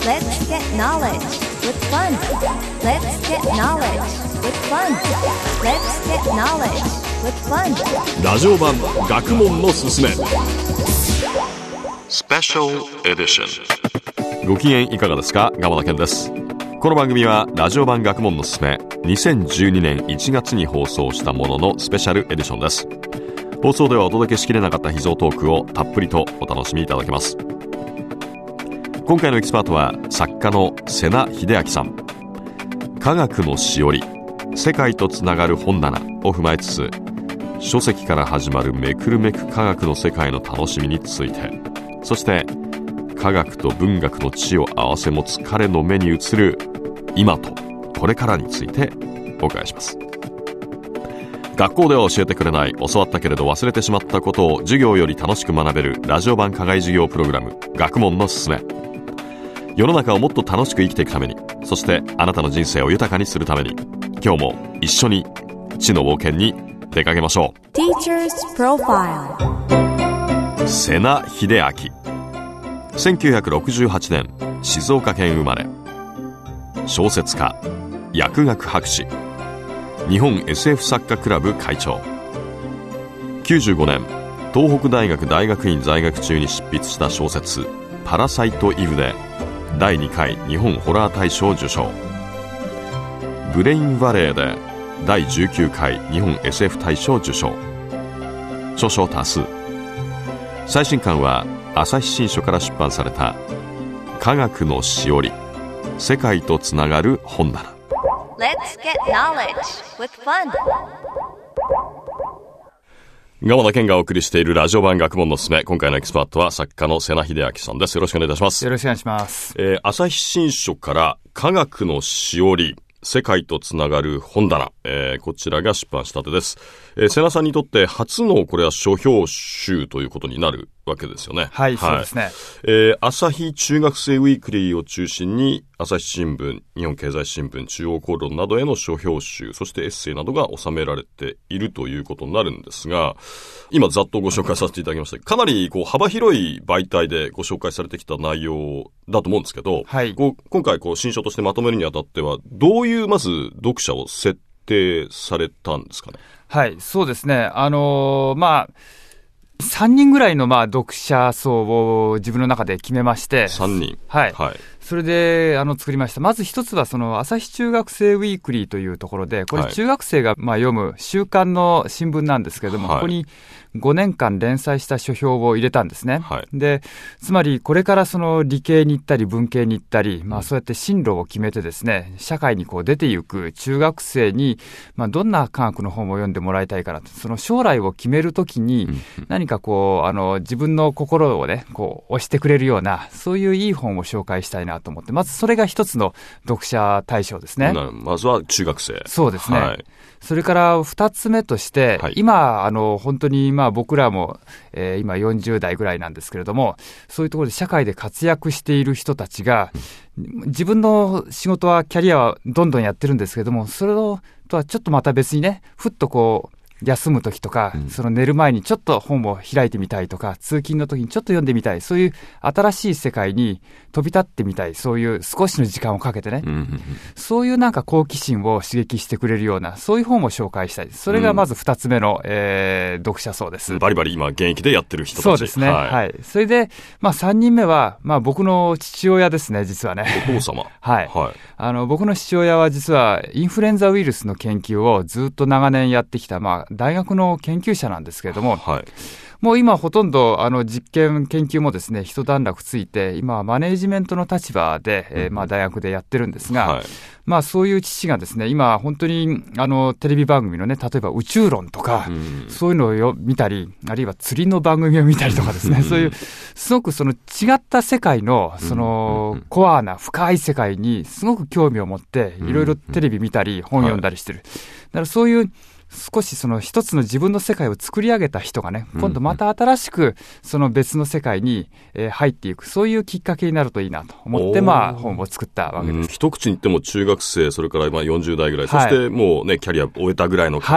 Let's get knowledge with fun. Let's get knowledge with fun. Let's get knowledge with fun. ラジオ版学問のすすめスペシャルエディション。ご機嫌いかがですか？鎌田健です。この番組はラジオ版学問のすすめ2012年1月に放送したもののスペシャルエディションです。放送ではお届けしきれなかった秘蔵トークをたっぷりとお楽しみいただけます。今回のエキスパートは作家の瀬名秀明さん。科学のしおり、世界とつながる本棚を踏まえつつ、書籍から始まるめくるめく科学の世界の楽しみについて、そして科学と文学の知を併せ持つ彼の目に映る今とこれからについてお伺いします。学校では教えてくれない、教わったけれど忘れてしまったことを授業より楽しく学べるラジオ版課外授業プログラム、学問のすすめ。世の中をもっと楽しく生きていくために、そしてあなたの人生を豊かにするために、今日も一緒に知の冒険に出かけましょう。 Teacher's Profile。 瀬名秀明、1968年静岡県生まれ、小説家、薬学博士、日本 SF 作家クラブ会長。95年東北大学大学院在学中に執筆した小説パラサイトイブで第2回日本ホラー大賞受賞。ブレインバレーで第19回日本 SF 大賞受賞。著書多数。最新刊は朝日新書から出版された科学のしおり、世界とつながる本棚。 Let's get knowledge with fun。 鎌田健がお送りしているラジオ版学問のすすめ。今回のエキスパートは作家の瀬名秀明さんです。よろしくお願いいたします。 よろしくお願いします。 朝日新書から科学のしおり、世界とつながる本棚、こちらが出版したてです。瀬名さんにとって初のこれは書評集ということになるわけですよね。 はい、そうですね。 朝日中学生ウィークリーを中心に朝日新聞、日本経済新聞、中央公論などへの書評集、そしてエッセイなどが収められているということになるんですが、今ざっとご紹介させていただきました。かなり幅広い媒体でご紹介されてきた内容だと思うんですけど、 はい、 今回新書としてまとめるにあたってはどういうまず読者を設定されたんですかね？ はい、そうですね。3人ぐらいの読者層を自分の中で決めまして。 3人。 はい。 はい。 それで作りました。まず一つは朝日中学生ウィークリーというところで、これ中学生が読む週刊の新聞なんですけれども、はい、ここに5年間連載した書評を入れたんですね。はい、で、つまりこれから理系に行ったり文系に行ったり、そうやって進路を決めてですね、社会に出ていく中学生に、どんな科学の本を読んでもらいたいかなと、その将来を決めるときに何か自分の心をね、押してくれるような、そういういい本を紹介したいなと思って、まずそれが一つの読者対象ですね。 まずは中学生。 そうですね。 はい、 それから二つ目として、はい、今本当に僕らも、今40代ぐらいなんですけれども、そういうところで社会で活躍している人たちが、自分の仕事はキャリアはどんどんやってるんですけれども、それとはちょっとまた別にね、ふっと休むときとか、寝る前にちょっと本を開いてみたいとか、通勤のときにちょっと読んでみたい、そういう新しい世界に飛び立ってみたい、そういう少しの時間をかけてね、そういう好奇心を刺激してくれるような、そういう本を紹介したい。それがまず2つ目の、読者層です。 バリバリ今現役でやってる人たち。 そうですね。はい。はい、それで、3人目は、僕の父親ですね、実はね。 お父様。 はい。はい。僕の父親は実はインフルエンザウイルスの研究をずっと長年やってきた、大学の研究者なんですけれども、はい、もう今ほとんど実験研究もですね一段落ついて、今はマネージメントの立場で、大学でやってるんですが、はい、そういう父がですね今本当にテレビ番組のね、例えば宇宙論とか、そういうのを見たり、あるいは釣りの番組を見たりとかですね、そういうすごく違った世界のコアな深い世界にすごく興味を持っていろいろテレビ見たり本読んだりしてる。だからそういう少し一つの自分の世界を作り上げた人がね、今度また新しく別の世界に入っていく、そういうきっかけになるといいなと思って本を作ったわけです。 一口に言っても中学生、それから40代ぐらい、そしてもうねキャリアを終えたぐらいの方、はい、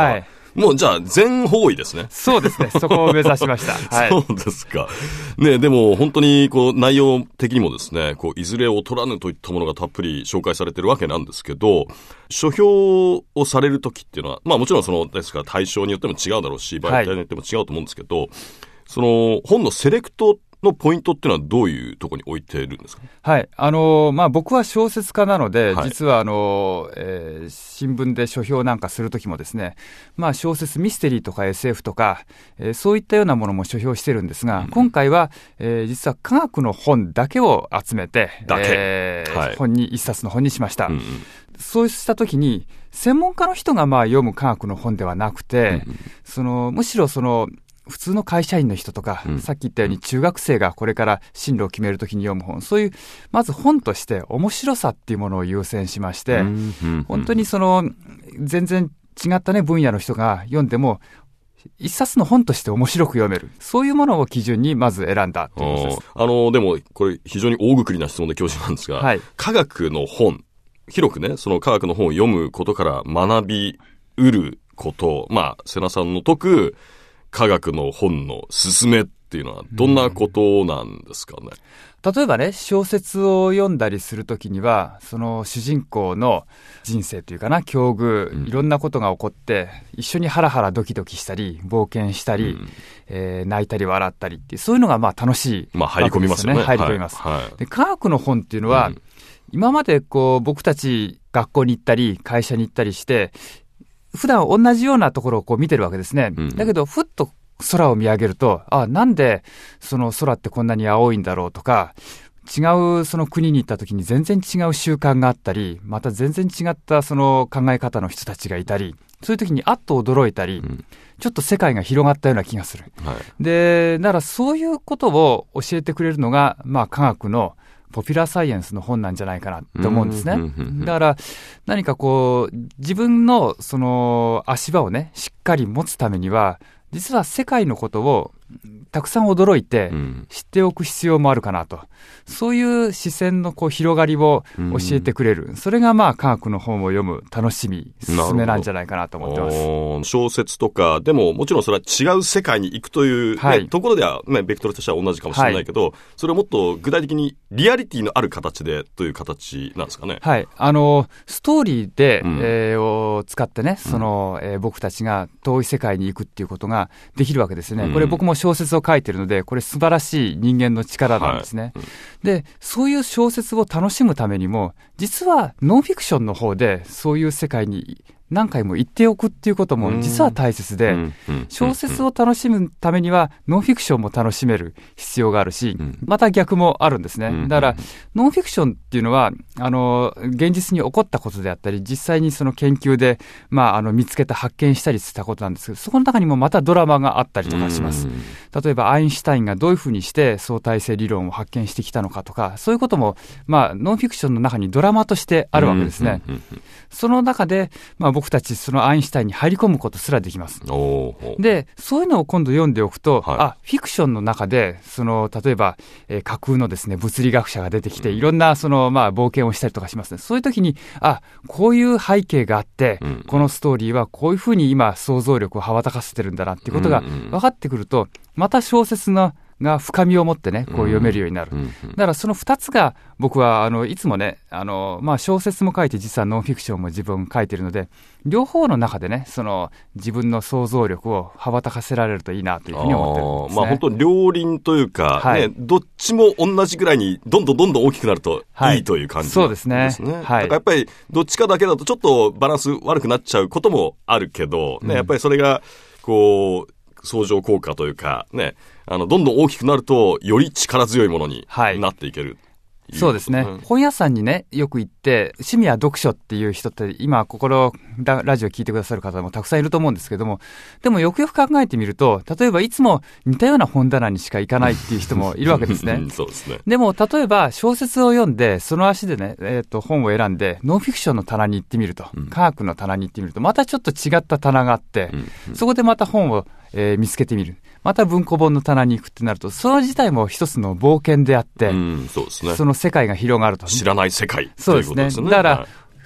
もうじゃあ全方位ですね。 そうですね。そこを目指しました。はい。 そうですか。ね、でも本当にこう内容的にもですね、こういずれ劣らぬといったものがたっぷり紹介されているわけなんですけど、書評をされるときっていうのは、まあもちろんそのですから対象によっても違うだろうし、媒体によっても違うと思うんですけど、その本のセレクトのポイントっていうのはどういうところに置いているんですか？ はい。まあ、僕は小説家なので、はい、実は新聞で書評なんかするときもですね、まあ、小説ミステリーとか SF とか、そういったようなものも書評してるんですが、今回は、実は科学の本だけを集めて、一冊の本にしました。そうしたときに、専門家の人がまあ読む科学の本ではなくて、むしろ普通の会社員の人とか、さっき言ったように中学生がこれから進路を決めるときに読む本、そういう、まず本として面白さっていうものを優先しまして、本当に全然違ったね、分野の人が読んでも、一冊の本として面白く読める。そういうものを基準にまず選んだということです。 でも、これ非常に大掛りな質問で恐縮なんですが、はい、科学の本、広くね、その科学の本を読むことから学びうること、まあ、瀬名さんの説く、科学の本の勧めっていうのはどんなことなんですかね？ 例えばね、小説を読んだりするときには、その主人公の人生というかな、境遇、いろんなことが起こって、一緒にハラハラドキドキしたり、冒険したり、泣いたり笑ったりっていう、そういうのがまあ楽しい、 まあ入り込みますよね。 入り込みます。で、科学の本っていうのは、今まで僕たち学校に行ったり、会社に行ったりして、普段同じようなところを見てるわけですね。だけど、ふっと空を見上げると、なんでその空ってこんなに青いんだろうとか、違うその国に行った時に全然違う習慣があったり、また全然違ったその考え方の人たちがいたり、そういう時にあっと驚いたり、ちょっと世界が広がったような気がする。で、ならそういうことを教えてくれるのが、まあ科学のポピュラーサイエンスの本なんじゃないかなと思うんですね。だから何か自分のその足場をね、しっかり持つためには、実は世界のことをたくさん驚いて知っておく必要もあるかなと。そういう視線の広がりを教えてくれる。それがまあ科学の本を読む楽しみ、勧めなんじゃないかなと思ってます。 小説とか、でももちろんそれは違う世界に行くという、ね、ところでは、ね、ベクトルとしては同じかもしれないけど、それをもっと具体的にリアリティのある形でという形なんですかね。 はい。ストーリーで、を使ってね、僕たちが遠い世界に行くっていうことができるわけですね。これ僕も小説を書いてるので、これ素晴らしい人間の力なんですね。で、そういう小説を楽しむためにも、実はノンフィクションの方でそういう世界に何回も言っておくっていうことも実は大切で、小説を楽しむためにはノンフィクションも楽しめる必要があるし、また逆もあるんですね。だからノンフィクションっていうのは現実に起こったことであったり、実際にその研究で見つけた発見したりしたことなんですけど、そこの中にもまたドラマがあったりとかします。例えばアインシュタインがどういうふうにして相対性理論を発見してきたのかとか、そういうこともノンフィクションの中にドラマとしてあるわけですね。その中で僕たちそのアインシュタインに入り込むことすらできます。で、そういうのを今度読んでおくと、フィクションの中で例えば、架空のですね物理学者が出てきていろんな冒険をしたりとかしますね。そういう時にこういう背景があって、このストーリーはこういうふうに今想像力を羽ばたかせてるんだなっていうことが分かってくると、また小説が深みを持ってね、読めるようになる。だからその二つが僕はいつもね、小説も書いて実はノンフィクションも自分書いているので、両方の中でね、自分の想像力を羽ばたかせられるといいなというふうに思ってるんですね。 本当に両輪というか、どっちも同じぐらいにどんどん大きくなるといいという感じなんですね。そうですね。だからやっぱりどっちかだけだとちょっとバランス悪くなっちゃうこともあるけど、やっぱりそれが相乗効果というかね、どんどん大きくなるとより力強いものになっていける。 そうですね。本屋さんにね、よく行って、趣味は読書っていう人って、今、ラジオ聞いてくださる方もたくさんいると思うんですけども、でもよくよく考えてみると、例えばいつも似たような本棚にしか行かないっていう人もいるわけですね。 そうですね。 でも、例えば小説を読んで、その足でね、本を選んで、ノンフィクションの棚に行ってみると、科学の棚に行ってみると、またちょっと違った棚があって、そこでまた本を見つけてみる。また文庫本の棚に行くってなると、その自体も一つの冒険であって、 そうですね。 その世界が広がると。 知らない世界ということですね。 そうですね。だから、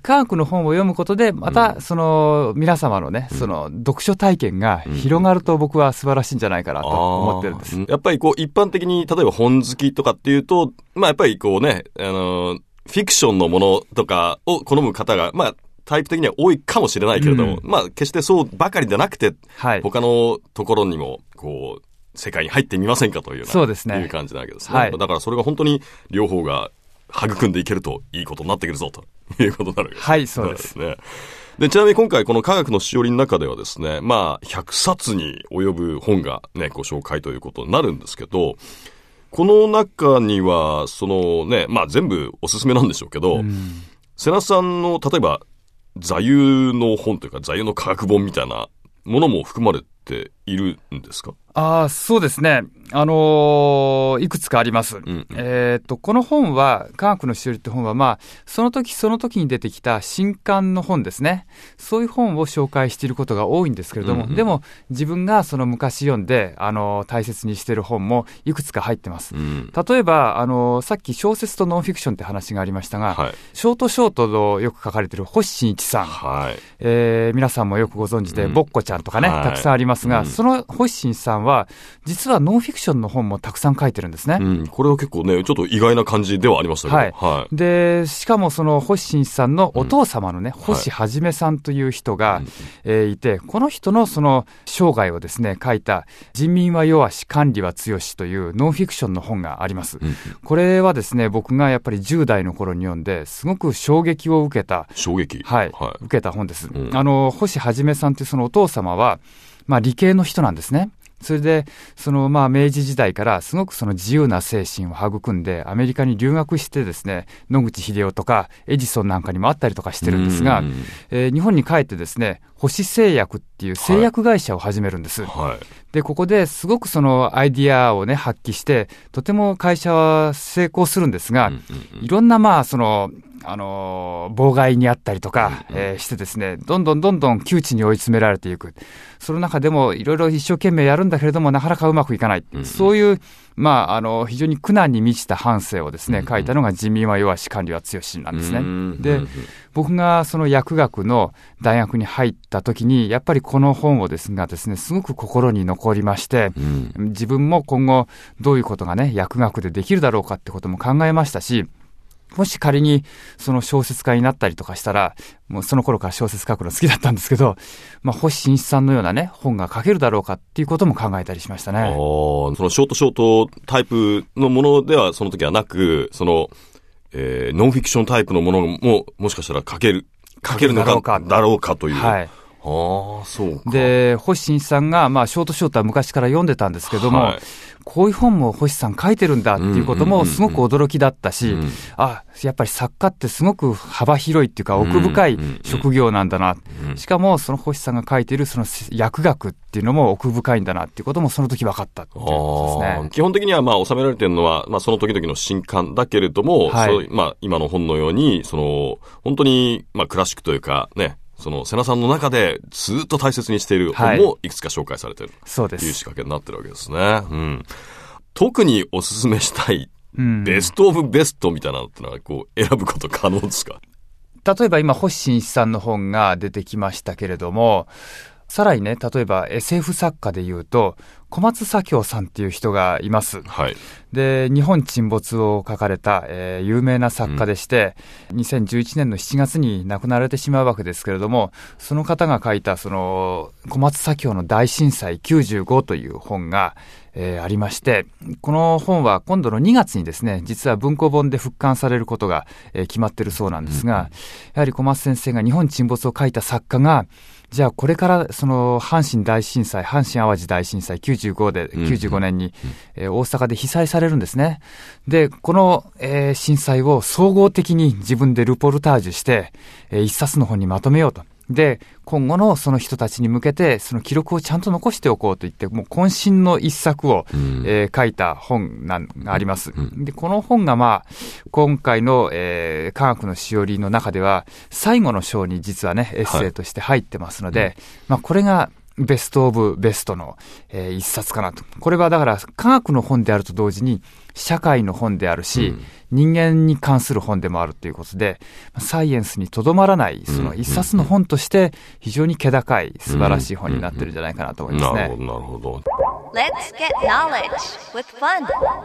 科学の本を読むことで、また、皆様のね、読書体験が広がると僕は素晴らしいんじゃないかなと思ってるんです。 やっぱり一般的に、例えば本好きとかっていうと、やっぱりフィクションのものとかを好む方が、タイプ的には多いかもしれないけれども、決してそうばかりでなくて、他のところにも、世界に入ってみませんかというような、 そうですね。 いう感じなわけですね。だからそれが本当に両方が育んでいけるといいことになってくるぞということになるわけです。 はい、そうです。 で、ちなみに今回この科学のしおりの中ではですね、100冊に及ぶ本がね、ご紹介ということになるんですけど、この中には、全部おすすめなんでしょうけど、瀬名さんの、例えば、座右の本というか、座右の科学本みたいなものも含まれているんですか？ そうですね。いくつかあります。この本は、科学のしおりって本は、その時その時に出てきた新刊の本ですね。そういう本を紹介していることが多いんですけれども、でも自分が昔読んで、大切にしている本もいくつか入ってます。例えば、さっき小説とノンフィクションって話がありましたが、ショートとよく書かれている星新一さん。皆さんもよくご存知で、ぼっこちゃんとかね、たくさんありますが、その星新一さんは、実はノンフィクションの本もたくさん書いてるんですね。 これは結構ね、ちょっと意外な感じではありましたけど。 で、しかもその星新一さんのお父様のね、星はじめさんという人が、いて、この人の生涯をですね、書いた、人民は弱し、官利は強しというノンフィクションの本があります。これはですね、僕がやっぱり10代の頃に読んで、すごく衝撃を受けた。受けた本です。星はじめさんというそのお父様は、理系の人なんですね。それで、明治時代からすごく自由な精神を育んで、アメリカに留学してですね、野口英世とかエジソンなんかにもあったりとかしてるんですが、日本に帰ってですね、星製薬っていう製薬会社を始めるんです。で、ここですごくアイディアをね、発揮して、とても会社は成功するんですが、いろんな妨害にあったりとか、してですね、どんどん窮地に追い詰められていく。その中でもいろいろ一生懸命やるんだけれども、なかなかうまくいかない。そういう、非常に苦難に満ちた半生をですね、書いたのが人民は弱し、官利は強しなんですね。で、僕が薬学の大学に入った時に、やっぱりこの本をですね、すごく心に残りまして、自分も今後どういうことがね、薬学でできるだろうかってことも考えましたし、もし仮に小説家になったりとかしたら、もうその頃から小説書くの好きだったんですけど、星新一さんのようなね、本が書けるだろうかっていうことも考えたりしましたね。 ショートタイプのものではその時はなく、ノンフィクションタイプのものももしかしたら書けるのかだろうかという。そうか。 で、星新一さんが、ショートは昔から読んでたんですけども、こういう本も星さん書いてるんだっていうこともすごく驚きだったし、やっぱり作家ってすごく幅広いっていうか奥深い職業なんだな。しかもその星さんが書いている薬学っていうのも奥深いんだなっていうこともその時分かったっていうことですね。 基本的には収められているのは、その時々の新刊だけれども、今の本のように、本当にクラシックというかね、瀬名さんの中でずっと大切にしている本もいくつか紹介されているという仕掛けになってるわけですね。特におすすめしたいベストオブベストみたいなのってのは選ぶこと可能ですか？ 例えば今星新一さんの本が出てきましたけれども、さらにね、例えば SF 作家でいうと小松左京さんっていう人がいます。で、日本沈没を書かれた、有名な作家でして、2011年の7月に亡くなられてしまうわけですけれども、その方が書いた小松左京の大震災95という本が、ありまして、この本は今度の2月にですね、実は文庫本で復刊されることが、決まっているそうなんですが、やはり小松先生が日本沈没を書いた作家が、じゃあこれから阪神淡路大震災95年に、大阪で被災されるんですね。で、この、震災を総合的に自分でルポルタージュして、一冊の本にまとめようと。で、今後のその人たちに向けてその記録をちゃんと残しておこうと言って、もう渾身の一作を、書いた本があります。で、この本が今回の、科学のしおりの中では最後の章に実はね、エッセイとして入ってますので、これがベストオブベストの、一冊かなと。これはだから科学の本であると同時に社会の本であるし、人間に関する本でもあるということで、サイエンスにとどまらないその一冊の本として非常に気高い素晴らしい本になってるんじゃないかなと思いますね。 なるほどなるほど。 Let's get knowledge with fun.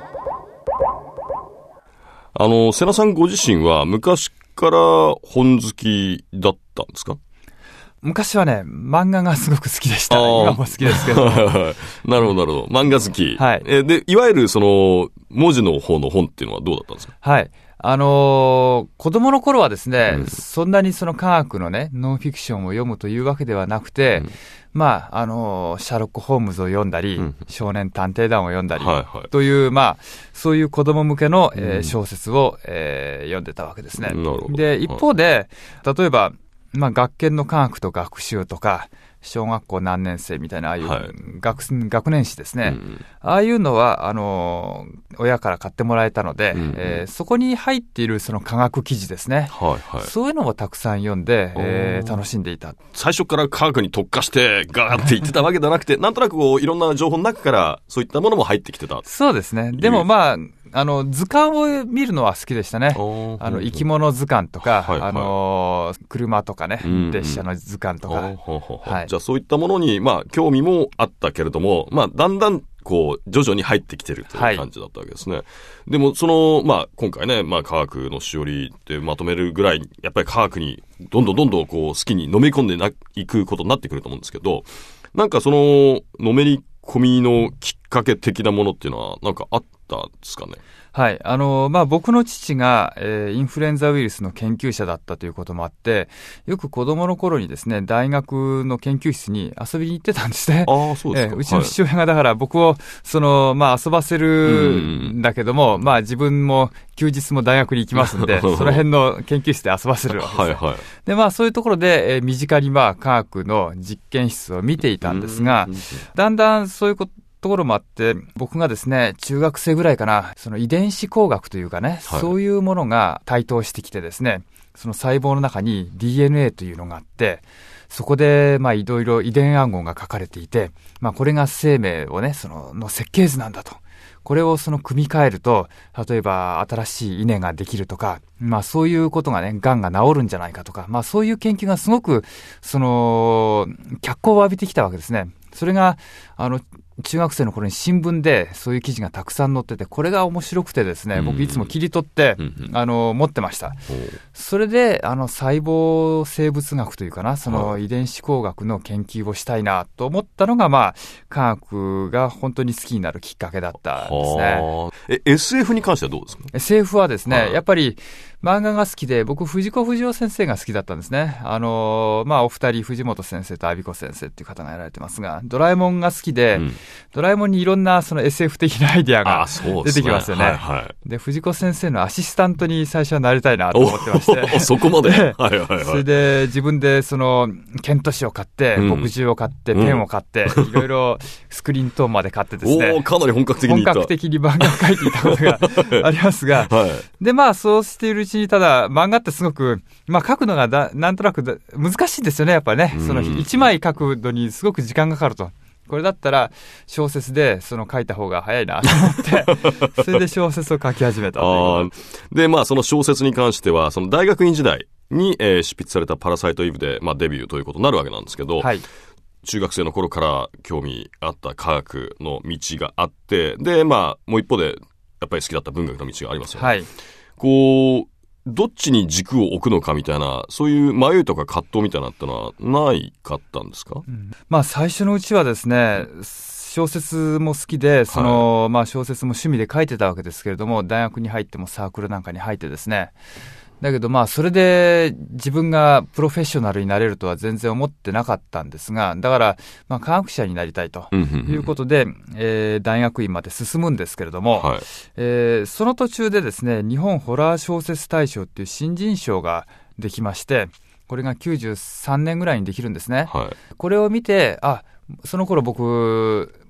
瀬名さんご自身は昔から本好きだったんですか？ 昔はね、漫画がすごく好きでした。今も好きですけど。 なるほど、なるほど。漫画好き。 はい。 で、いわゆるその、文字の方の本っていうのはどうだったんですか？ はい。子供の頃はですね、そんなにその科学のね、ノンフィクションを読むというわけではなくて、まあ、シャーロック・ホームズを読んだり、少年探偵団を読んだり、という、まあ、そういう子供向けの、小説を、読んでたわけですね。で、一方で、例えば、まあ、学研の科学と学習とか、小学校何年生みたいな、ああいう学年誌ですね。ああいうのは、親から買ってもらえたので、そこに入っているその科学記事ですね。そういうのもたくさん読んで、楽しんでいた。 最初から科学に特化してガーって言ってたわけではなくて、なんとなくこういろんな情報の中からそういったものも入ってきてた。 そうですね。でもまあ、図鑑を見るのは好きでしたね。生き物図鑑とか、車とかね、列車の図鑑とか。 じゃあそういったものに、まあ、興味もあったけれども、まあ、だんだん、こう、徐々に入ってきてるという感じだったわけですね。でも、まあ、今回ね、まあ、科学のしおりってまとめるぐらい、やっぱり科学に、どんどんこう、好きにのめり込んでいくことになってくると思うんですけど、なんかのめり込みのきっかけ的なものっていうのは、なんかあったんですかね？ はい。まあ、僕の父が、インフルエンザウイルスの研究者だったということもあって、よく子供の頃にですね、大学の研究室に遊びに行ってたんですね。 そうですか。 うちの父親がだから僕を、まあ、遊ばせるんだけども、まあ、自分も休日も大学に行きますんで、その辺の研究室で遊ばせるわけですね。で、まあ、そういうところで、身近にまあ、科学の実験室を見ていたんですが、だんだんそういうところもあって、僕がですね、中学生ぐらいかな、その遺伝子工学というかね、そういうものが台頭してきてですね、その細胞の中に DNA というのがあって、そこで、まあ、いろいろ遺伝暗号が書かれていて、まあ、これが生命をね、の設計図なんだと。これを組み替えると、例えば新しい稲ができるとか、まあそういうことがね、癌が治るんじゃないかとか、まあそういう研究がすごく、脚光を浴びてきたわけですね。それが、中学生の頃に新聞でそういう記事がたくさん載ってて、これが面白くてですね、僕いつも切り取って、持ってました。それで、細胞生物学というかな、遺伝子工学の研究をしたいなと思ったのが、まあ、科学が本当に好きになるきっかけだったんですね。 SF に関してはどうですか？ SF はですね、やっぱり、漫画が好きで、僕、藤子不二雄先生が好きだったんですね。まあ、お二人、藤本先生と阿ビ子先生っていう方がやられてますが、ドラえもんが好きで、ドラえもんにいろんんなSF 的なアイディアが出てきますよね。で、藤子先生のアシスタントに最初はなりたいなと思ってまして。 そこまで。 それで自分で剣都紙を買って、墨汁を買って、ペンを買って、いろいろスクリーントーンまで買ってですね。 かなり本格的に本格的に漫画を描いていたことがありますが、で、まあそうしているうちに、ただ漫画ってすごく、まあ描くのがなんとなく難しいんですよね、やっぱりね。一枚描くのにすごく時間がかかると。これだったら小説で書いた方が早いなと思ってそれで小説を書き始めたで、まあその小説に関してはその大学院時代に、執筆されたパラサイトイブで、まあ、デビューということになるわけなんですけど、はい、中学生の頃から興味あった科学の道があって、で、まあもう一方でやっぱり好きだった文学の道がありますよね。はい、こうどっちに軸を置くのかみたいな、そういう迷いとか葛藤みたいなってのはないかったんですか？ まあ最初のうちはですね、小説も好きで、まあ小説も趣味で書いてたわけですけれども、大学に入ってもサークルなんかに入ってですね、だけどまあそれで自分がプロフェッショナルになれるとは全然思ってなかったんですが、だからまあ科学者になりたいということで、大学院まで進むんですけれども、はい、その途中でですね、日本ホラー小説大賞っていう新人賞ができまして、これが93年ぐらいにできるんですね。はい、これを見て、その頃僕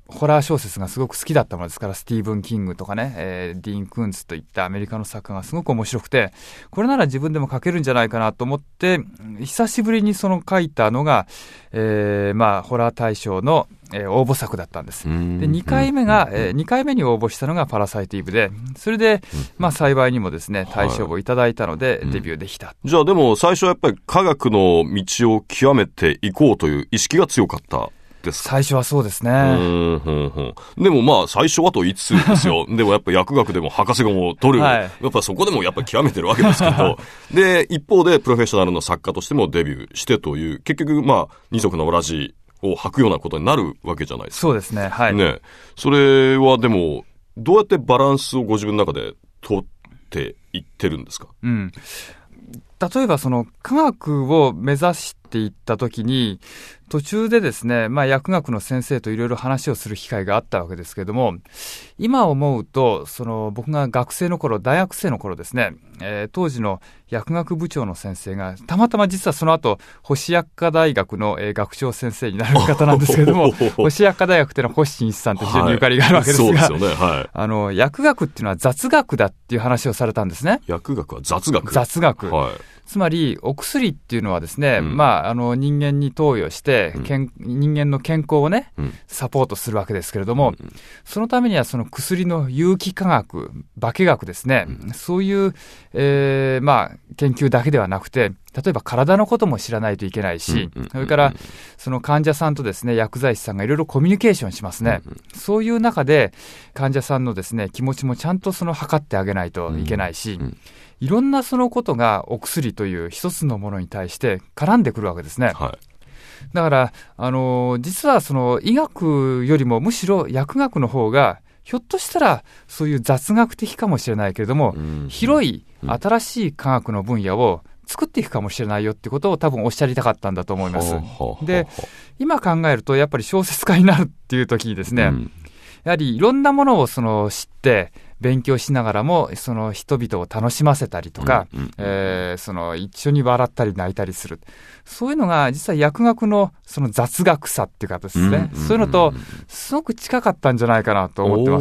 ホラー小説がすごく好きだったものですから、スティーブン・キングとかね、ディーン・クーンズといったアメリカの作家がすごく面白くて、これなら自分でも書けるんじゃないかなと思って、久しぶりにその書いたのが、ホラー大賞の応募作だったんです。で、2回目に応募したのがパラサイトイブで、それで、幸いにもですね、大賞をいただいたので、デビューできた。 じゃあでも最初はやっぱり科学の道を極めていこうという意識が強かったですか？ 最初はそうですね。 でも最初はと言いつつですよ。でもやっぱ薬学でも博士号も取る。やっぱそこでもやっぱり極めてるわけですけど。で、一方でプロフェッショナルの作家としてもデビューしてという、結局二足のわらじを履くようなことになるわけじゃないですか。 そうですね。はい。 ね。それはでも、どうやってバランスをご自分の中で取っていってるんですか？ 例えばその科学を目指していったときに、途中でですね、薬学の先生といろいろ話をする機会があったわけですけれども、今思うと、僕が学生の頃、大学生の頃ですね、当時の薬学部長の先生が、たまたま実はその後、星薬科大学の学長先生になる方なんですけれども、星薬科大学っていうのは星新一さんと非常にゆかりがあるわけですが、 そうですよね。はい。 薬学っていうのは雑学だっていう話をされたんですね。 薬学は雑学？ 雑学。 はい。 つまり、お薬っていうのはですね、人間に投与して、人間の健康をね、サポートするわけですけれども、そのためにはその薬の有機化学、化学ですね、そういう、研究だけではなくて、例えば体のことも知らないといけないし、それからその患者さんとですね、薬剤師さんがいろいろコミュニケーションしますね。そういう中で患者さんのですね、気持ちもちゃんと測ってあげないといけないし、いろんなそのことがお薬という一つのものに対して絡んでくるわけですね。 はい。 だから、実はその医学よりもむしろ薬学の方が、ひょっとしたらそういう雑学的かもしれないけれども、広い新しい科学の分野を作っていくかもしれないよってことを多分おっしゃりたかったんだと思います。で、今考えるとやっぱり小説家になるっていう時にですね、やはりいろんなものを知って勉強しながらもその人々を楽しませたりとか、一緒に笑ったり泣いたりする、そういうのが実は薬学のその雑学さっていうかですね、そういうのとすごく近かったんじゃないかなと思ってます。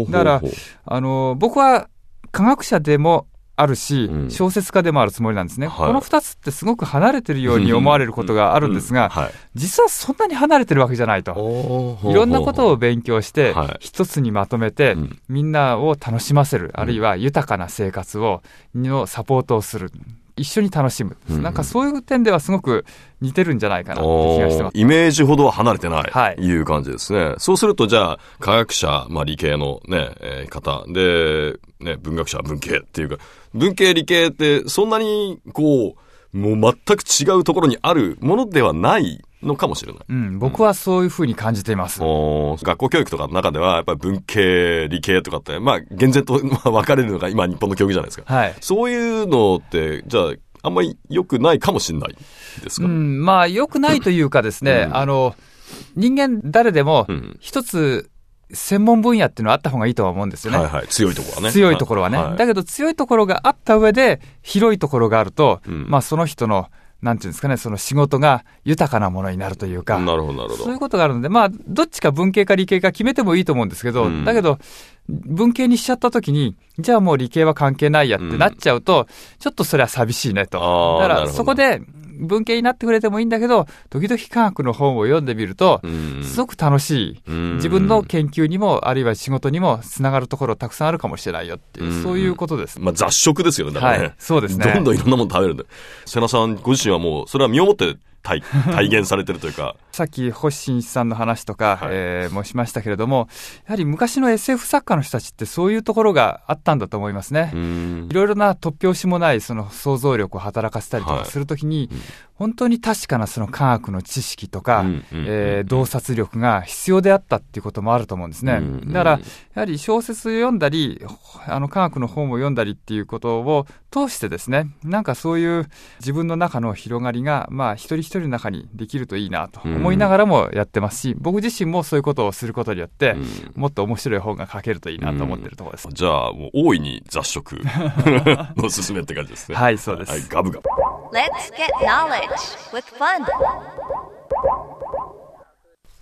だから僕は科学者でもあるし、小説家でもあるつもりなんですね。この二つってすごく離れてるように思われることがあるんですが、実はそんなに離れてるわけじゃないと。いろんなことを勉強して、一つにまとめて、みんなを楽しませる、あるいは豊かな生活のサポートをする。一緒に楽しむ。なんかそういう点ではすごく似てるんじゃないかなって気がしてます。 イメージほどは離れてない、いう感じですね。そうするとじゃあ科学者、理系のね、方で、ね、文学者文系っていうか、文系理系ってそんなにもう全く違うところにあるものではないのかもしれない。 僕はそういうふうに感じています。 学校教育とかの中ではやっぱり文系理系とかって厳然と分かれるのが今日本の教育じゃないですか。そういうのってじゃああんまり良くないかもしれないですか？ 良くないというかですね、人間誰でも一つ専門分野っていうのはあった方がいいとは思うんですよね。 強いところはね。 強いところはね。だけど強いところがあった上で広いところがあると、その人のなんていうんですかね、その仕事が豊かなものになるというか、そういうことがあるので、どっちか文系か理系か決めてもいいと思うんですけど、だけど文系にしちゃったときに、じゃあもう理系は関係ないやってなっちゃうと、ちょっとそれは寂しいねと。だからそこで文系になってくれてもいいんだけど、時々科学の本を読んでみると、すごく楽しい。自分の研究にも、あるいは仕事にもつながるところたくさんあるかもしれないよっていう、そういうことです。 雑食ですよね、だからね。 そうですね。 どんどんいろんなもの食べるんで。瀬名さんご自身はもう、それは身をもって体現されてるというか。 さっき星新一さんの話とか、もしましたけれども、やはり昔の SF 作家の人たちってそういうところがあったんだと思いますね。いろいろな突拍子もないその想像力を働かせたりとかするときに、本当に確かなその科学の知識とか、洞察力が必要であったっていうこともあると思うんですね。だからやはり小説を読んだり、科学の本を読んだりっていうことを通してですね、なんかそういう自分の中の広がりが一人一人の中にできるといいなと思いながらもやってますし、僕自身もそういうことをすることによって、もっと面白い本が書けるといいなと思っているところです。 じゃあもう大いに雑食のおすすめって感じですね。 はい、そうです。 ガブガブ。 Let's get knowledge with fun.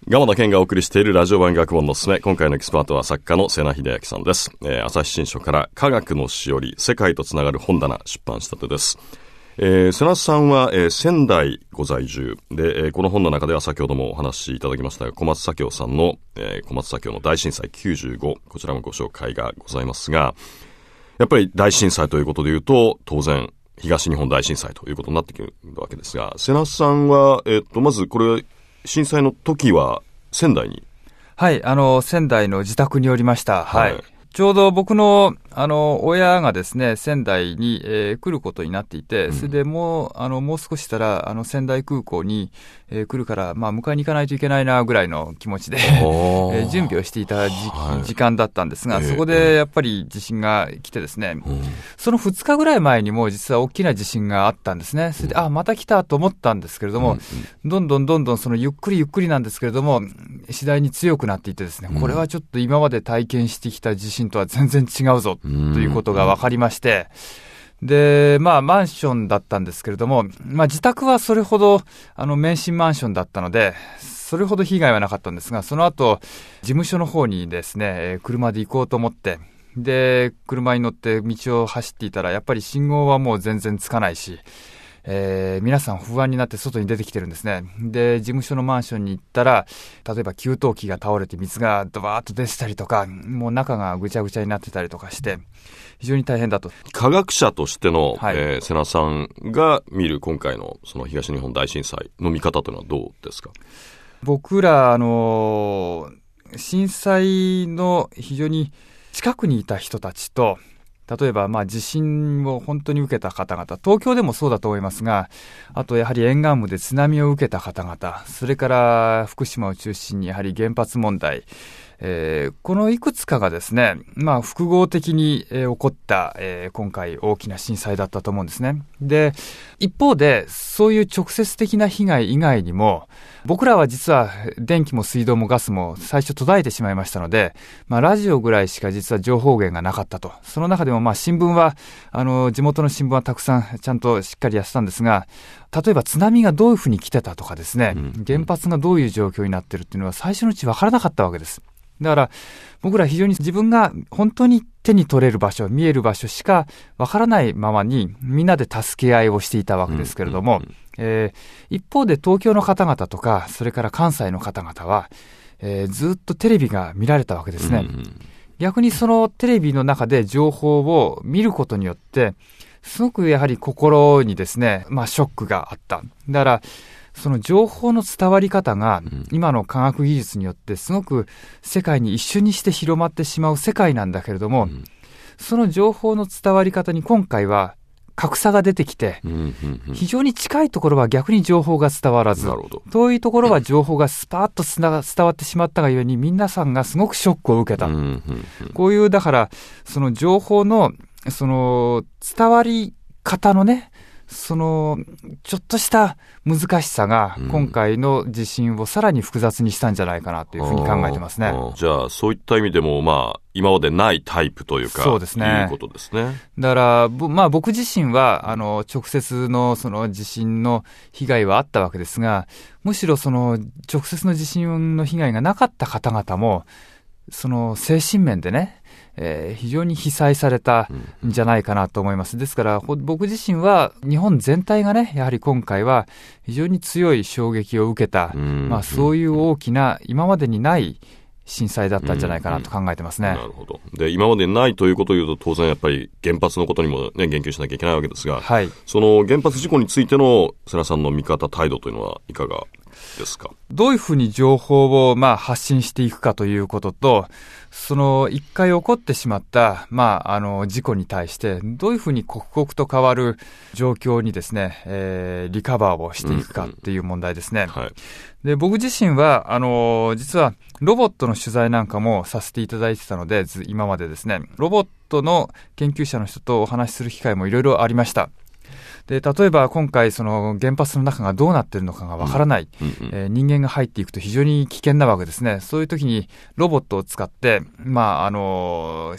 鎌田健がお送りしているラジオ版学問のすすめ。今回のエキスパートは作家の瀬名秀明さんです。朝日新書から科学のしおり、世界とつながる本棚出版したてです。瀬名さんは、仙台ご在住で、この本の中では先ほどもお話しいただきましたが、小松左京さんの、小松左京の大震災95、こちらもご紹介がございますが、やっぱり大震災ということでいうと、当然東日本大震災ということになってくるわけですが、瀬名さんは、まずこれ震災の時は仙台に。 はい、仙台の自宅におりました。はい。ちょうど僕の、親がですね、仙台に、来ることになっていて、それでもう少ししたら、仙台空港に、来るから、迎えに行かないといけないな、ぐらいの気持ちで、準備をしていた時間だったんですが、そこでやっぱり地震が来てですね、その2日ぐらい前にも実は大きな地震があったんですね。それで、また来たと思ったんですけれども、どんどんそのゆっくりなんですけれども、次第に強くなっていってですね、これはちょっと今まで体験してきた地震とは全然違うぞということが分かりまして、でマンションだったんですけれども、自宅はそれほど免震マンションだったのでそれほど被害はなかったんですが、その後事務所の方にですね、車で行こうと思って、で車に乗って道を走っていたら、やっぱり信号はもう全然つかないし、皆さん不安になって外に出てきてるんですね。で事務所のマンションに行ったら、例えば給湯器が倒れて水がドバーッと出てたりとか、もう中がぐちゃぐちゃになってたりとかして非常に大変だと。 科学者としての、瀬名さんが見る今回のその東日本大震災の見方というのはどうですか？ 僕ら震災の非常に近くにいた人たちと、例えば地震を本当に受けた方々、東京でもそうだと思いますが、あとやはり沿岸部で津波を受けた方々、それから福島を中心にやはり原発問題、このいくつかがですね、複合的に、起こった、今回大きな震災だったと思うんですね。で、一方でそういう直接的な被害以外にも、僕らは実は電気も水道もガスも最初途絶えてしまいましたので、ラジオぐらいしか実は情報源がなかったと。その中でも新聞は地元の新聞はたくさんちゃんとしっかりやってたんですが、例えば津波がどういうふうに来てたとかですね、原発がどういう状況になってるっていうのは最初のうち分からなかったわけです。だから僕ら非常に自分が本当に手に取れる場所、見える場所しかわからないままにみんなで助け合いをしていたわけですけれども、一方で東京の方々とか、それから関西の方々は、ずっとテレビが見られたわけですね。逆にそのテレビの中で情報を見ることによって、すごくやはり心にですね、ショックがあった。だからその情報の伝わり方が今の科学技術によってすごく世界に一緒にして広まってしまう世界なんだけれども、その情報の伝わり方に今回は格差が出てきて、非常に近いところは逆に情報が伝わらず、遠いところは情報がスパーッと伝わってしまったがゆえに、皆さんがすごくショックを受けた。こういうだからその情報のその伝わり方のね、そのちょっとした難しさが今回の地震をさらに複雑にしたんじゃないかなというふうに考えてますね。 じゃあそういった意味でも今までないタイプというか、 そうですね、 いうことですね。 だから僕自身は直接のその地震の被害はあったわけですが、むしろその直接の地震の被害がなかった方々もその精神面でね、非常に被災されたんじゃないかなと思います。ですから僕自身は日本全体がね、やはり今回は非常に強い衝撃を受けた、そういう大きな今までにない震災だったんじゃないかなと考えてますね。 なるほど。で、今までないということを言うと、当然やっぱり原発のことにもね、言及しなきゃいけないわけですが、その原発事故についての瀬名さんの見方、態度というのはいかがですか？ どういうふうに情報を発信していくかということと、その一回起こってしまった事故に対してどういうふうに刻々と変わる状況にですね、リカバーをしていくかっていう問題ですね。で、僕自身は実はロボットの取材なんかもさせていただいてたので、今までですね、ロボットの研究者の人とお話しする機会もいろいろありました。で、例えば今回その原発の中がどうなっているのかがわからない、人間が入っていくと非常に危険なわけですね。そういう時にロボットを使って、原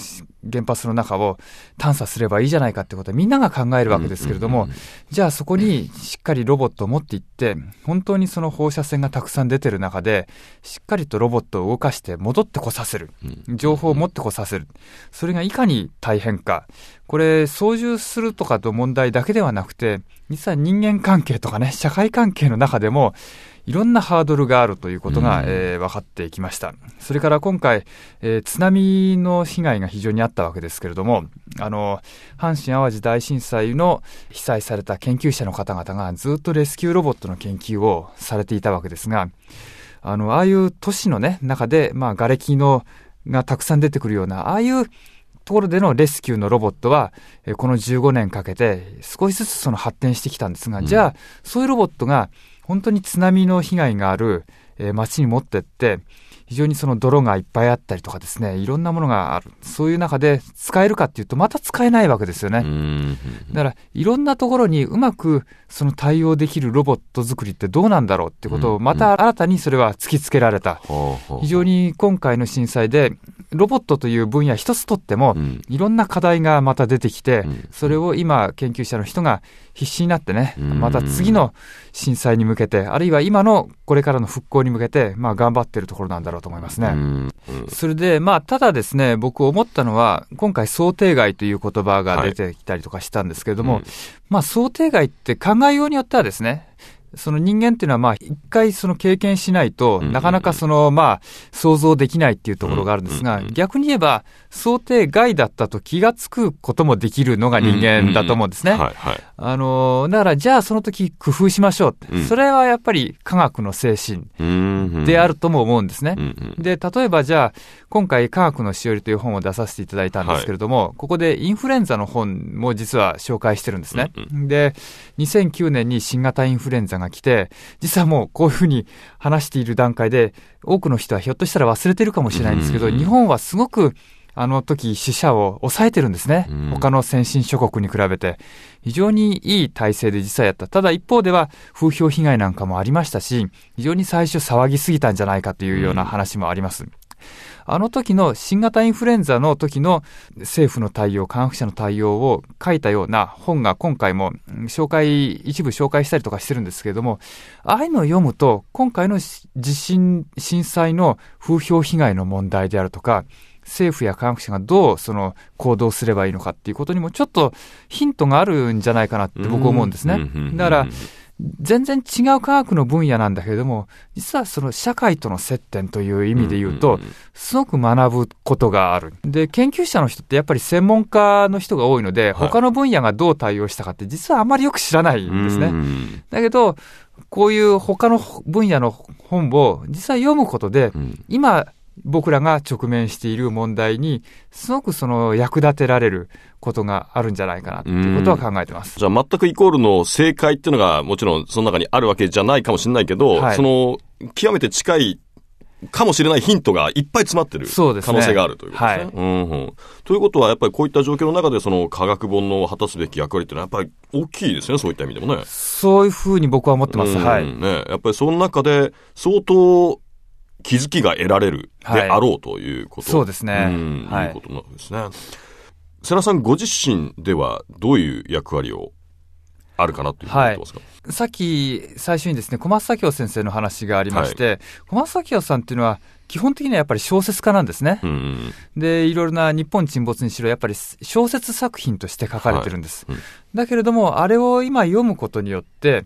原発の中を探査すればいいじゃないかってことはみんなが考えるわけですけれども、じゃあそこにしっかりロボットを持っていって、本当にその放射線がたくさん出てる中で、しっかりとロボットを動かして戻ってこさせる。情報を持ってこさせる。それがいかに大変か。これ、操縦するとかと問題だけではなくて、実は人間関係とかね、社会関係の中でも、いろんなハードルがあるということが、分かってきました。それから今回、津波の被害が非常にあったわけですけれども、阪神淡路大震災の被災された研究者の方々がずっとレスキューロボットの研究をされていたわけですが、ああいう都市のね、中で、瓦礫がたくさん出てくるような、ああいうところでのレスキューのロボットは、この15年かけて少しずつその発展してきたんですが、じゃあ、そういうロボットが本当に津波の被害がある、町に持ってって、非常にその泥がいっぱいあったりとかですね、いろんなものがある。そういう中で使えるかっていうと、また使えないわけですよね。だから、いろんなところにうまくその対応できるロボット作りってどうなんだろうってことを、また新たにそれは突きつけられた。非常に今回の震災で、ロボットという分野一つとっても、いろんな課題がまた出てきて、それを今、研究者の人が必死になってね、また次の震災に向けて、あるいは今のこれからの復興に向けて、頑張っているところなんだろうと思いますね。それで、ただですね、僕思ったのは、今回想定外という言葉が出てきたりとかしたんですけれども、想定外って考えようによってはですね、その人間っていうのは一回その経験しないとなかなかその想像できないっていうところがあるんですが、逆に言えば想定外だったと気がつくこともできるのが人間だと思うんですね。だからじゃあその時工夫しましょう。それはやっぱり科学の精神であるとも思うんですね。で、例えばじゃあ今回科学のしおりという本を出させていただいたんですけれども、ここでインフルエンザの本も実は紹介してるんですね。で、2009年に新型インフルエンザが来て、実はもうこういうふうに話している段階で多くの人はひょっとしたら忘れてるかもしれないんですけど、日本はすごくあの時死者を抑えてるんですね。他の先進諸国に比べて非常にいい体制で実際やった。ただ一方では風評被害なんかもありましたし、非常に最初騒ぎすぎたんじゃないかというような話もあります。あの時の新型インフルエンザの時の政府の対応、科学者の対応を書いたような本が今回も一部紹介したりとかしてるんですけれども、ああいうのを読むと今回の地震、震災の風評被害の問題であるとか、政府や科学者がどうその行動すればいいのかっていうことにもちょっとヒントがあるんじゃないかなって僕は思うんですね。だから全然違う科学の分野なんだけれども、実はその社会との接点という意味で言うと、すごく学ぶことがある。で、研究者の人ってやっぱり専門家の人が多いので、他の分野がどう対応したかって実はあまりよく知らないんですね。だけど、こういう他の分野の本を実際読むことで、今、僕らが直面している問題にすごくその役立てられることがあるんじゃないかなということは考えてます。 じゃあ全くイコールの正解っていうのがもちろんその中にあるわけじゃないかもしれないけど、その極めて近いかもしれないヒントがいっぱい詰まってる可能性があるということですね。ということはやっぱりこういった状況の中でその科学本の果たすべき役割っていうのはやっぱり大きいですね。そういった意味でもね。 そういうふうに僕は思ってます。やっぱりその中で相当気づきが得られるであろうということ、 そうですね。 いうことなんですね。瀬名さんご自身ではどういう役割をあるかなというふうに思ってますか？ さっき最初にですね、小松左京先生の話がありまして、小松左京さんっていうのは基本的にはやっぱり小説家なんですね。で、いろいろな日本沈没にしろやっぱり小説作品として書かれてるんです。だけれども、あれを今読むことによって、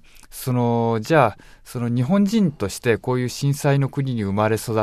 じゃあ、その日本人としてこういう震災の国に生まれ育って、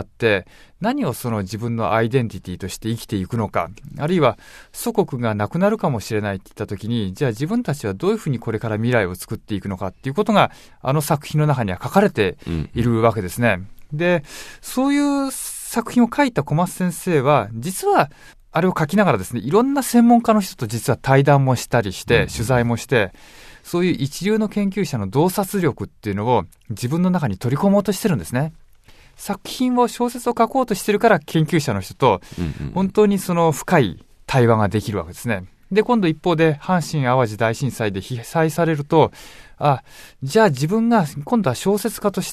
何をその自分のアイデンティティとして生きていくのか、あるいは祖国がなくなるかもしれないって言ったときに、じゃあ自分たちはどういうふうにこれから未来を作っていくのかっていうことが、あの作品の中には書かれているわけですね。で、そういう作品を書いた小松先生は、実はあれを書きながらですね、いろんな専門家の人と実は対談もしたりして、取材もして、そういう一流の研究者の洞察力っていうのを自分の中に取り込もうとしてるんですね。作品を小説を書こうとしてるから研究者の人と本当にその深い対話ができるわけですね。で、今度一方で阪神淡路大震災で被災されると、じゃあ自分が今度は小説家として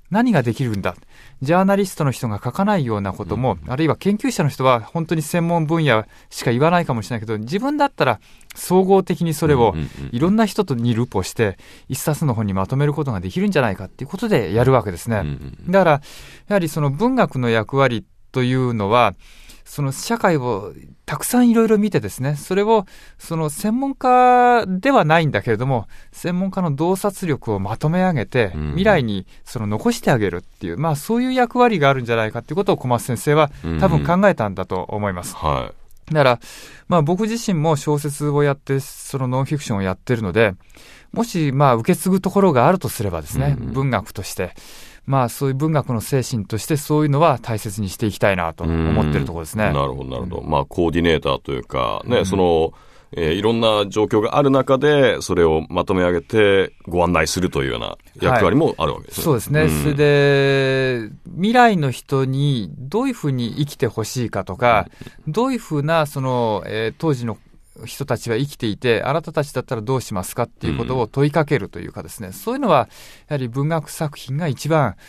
何ができるんだ。ジャーナリストの人が書かないようなことも、あるいは研究者の人は本当に専門分野しか言わないかもしれないけど、自分だったら総合的にそれをいろんな人にルポして一冊の本にまとめることができるんじゃないかっていうことでやるわけですね。だからやはりその文学の役割というのは、その社会をたくさんいろいろ見てですね、それをその専門家ではないんだけれども、専門家の洞察力をまとめ上げて、未来にその残してあげるっていう、そういう役割があるんじゃないかっていうことを小松先生は多分考えたんだと思います。 はい。 だから、僕自身も小説をやって、そのノンフィクションをやってるので、もし受け継ぐところがあるとすればですね、文学として、そういう文学の精神としてそういうのは大切にしていきたいなと思っているところですね。 なるほど、なるほど。コーディネーターというか、ね、いろんな状況がある中で、それをまとめ上げてご案内するというような役割もあるわけですね。 そうですね。それで、未来の人にどういうふうに生きてほしいかとか、どういうふうな、当時の人たちは生きていて、あなたたちだったらどうしますかっていうことを問いかけるというかですね、そういうのはやはり文学作品が一番、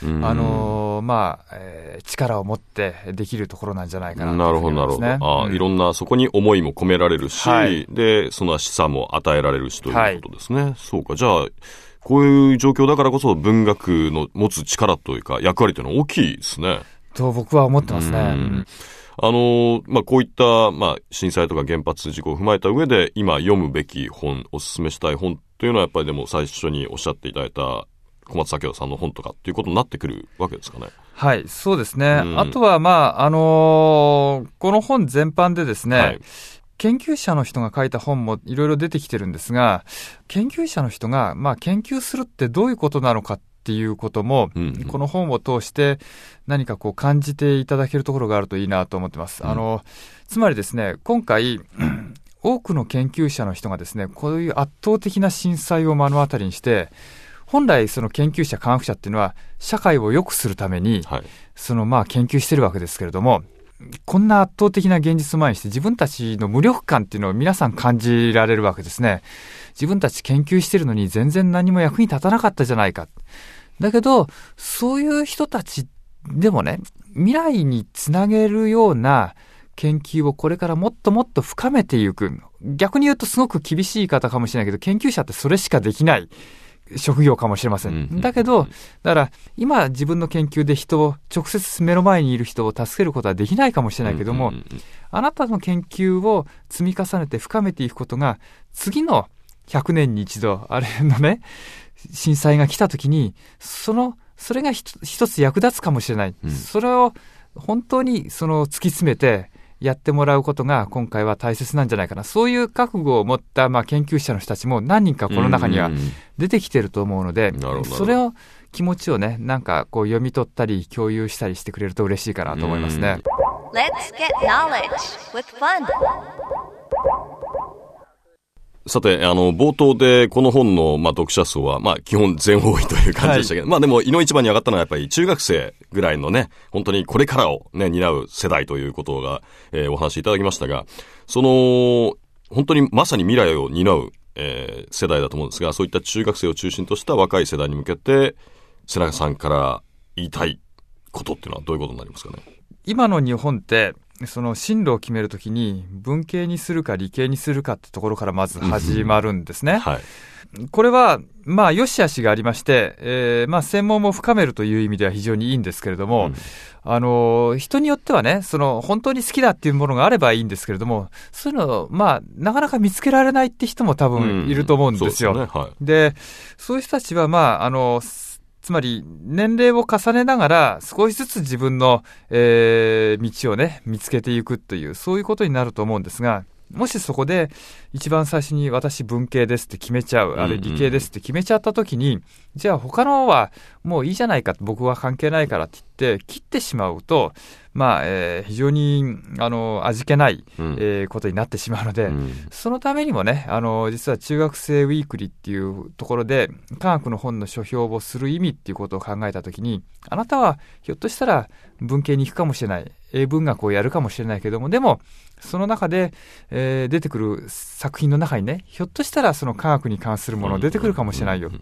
力を持ってできるところなんじゃないかなと思いますね。 なるほど、なるほど。いろんなそこに思いも込められるし、でその示唆も与えられるしということですね。そうか。じゃあこういう状況だからこそ文学の持つ力というか役割というのは大きいですね。 と僕は思ってますね。 こういった、震災とか原発事故を踏まえた上で、今読むべき本、おすすめしたい本というのは、やっぱりでも最初におっしゃっていただいた小松左京さんの本とかっていうことになってくるわけですかね。 はい、そうですね。あとは、この本全般でですね、研究者の人が書いた本もいろいろ出てきてるんですが、研究者の人が、研究するってどういうことなのかっていうことも、この本を通して何か感じていただけるところがあるといいなと思ってます。つまりですね、今回多くの研究者の人がですね、こういう圧倒的な震災を目の当たりにして、本来その研究者科学者っていうのは社会を良くするために、研究してるわけですけれども、こんな圧倒的な現実を前にして自分たちの無力感っていうのを皆さん感じられるわけですね。自分たち研究してるのに全然何も役に立たなかったじゃないか。だけど、そういう人たちでもね、未来につなげるような研究をこれからもっともっと深めていく。逆に言うとすごく厳しい言い方かもしれないけど、研究者ってそれしかできない職業かもしれません。だけど、だから今自分の研究で人を直接目の前にいる人を助けることはできないかもしれないけども、あなたの研究を積み重ねて深めていくことが次の100年に一度あれのね、震災が来た時にそれが一つ役立つかもしれない。それを本当に突き詰めてやってもらうことが今回は大切なんじゃないかな。そういう覚悟を持った研究者の人たちも何人かこの中には出てきてると思うので、それを気持ちをね、読み取ったり共有したりしてくれると嬉しいかなと思いますね。 Let's get knowledge with fun. さて、冒頭でこの本の、読者層は、基本全多いという感じでしたけど、でも、いの一番に上がったのはやっぱり中学生ぐらいのね、本当にこれからをね、担う世代ということが、お話しいただきましたが、本当にまさに未来を担う、世代だと思うんですが、そういった中学生を中心とした若い世代に向けて、瀬中さんから言いたいことっていうのはどういうことになりますかね。 今の日本って、進路を決めるときに文系にするか理系にするかってところからまず始まるんですね。これは良し悪しがありまして、専門も深めるという意味では非常にいいんですけれども、人によってはね、本当に好きだっていうものがあればいいんですけれども、そういうのなかなか見つけられないって人も多分いると思うんですよ。で、そういう人たちはつまり年齢を重ねながら少しずつ自分の、道をね見つけていくというそういうことになると思うんですが、もしそこで一番最初に私文系ですって決めちゃう、あれ理系ですって決めちゃった時に、じゃあ他のはもういいじゃないか、僕は関係ないからって言って切ってしまうと、非常に味気ない、ことになってしまうので、そのためにもね、実は中学生ウィークリーっていうところで科学の本の書評をする意味っていうことを考えたときに、あなたはひょっとしたら文系に行くかもしれない、英文学をやるかもしれないけども、でもその中で、出てくる作品の中にね、ひょっとしたらその科学に関するもの出てくるかもしれないよ。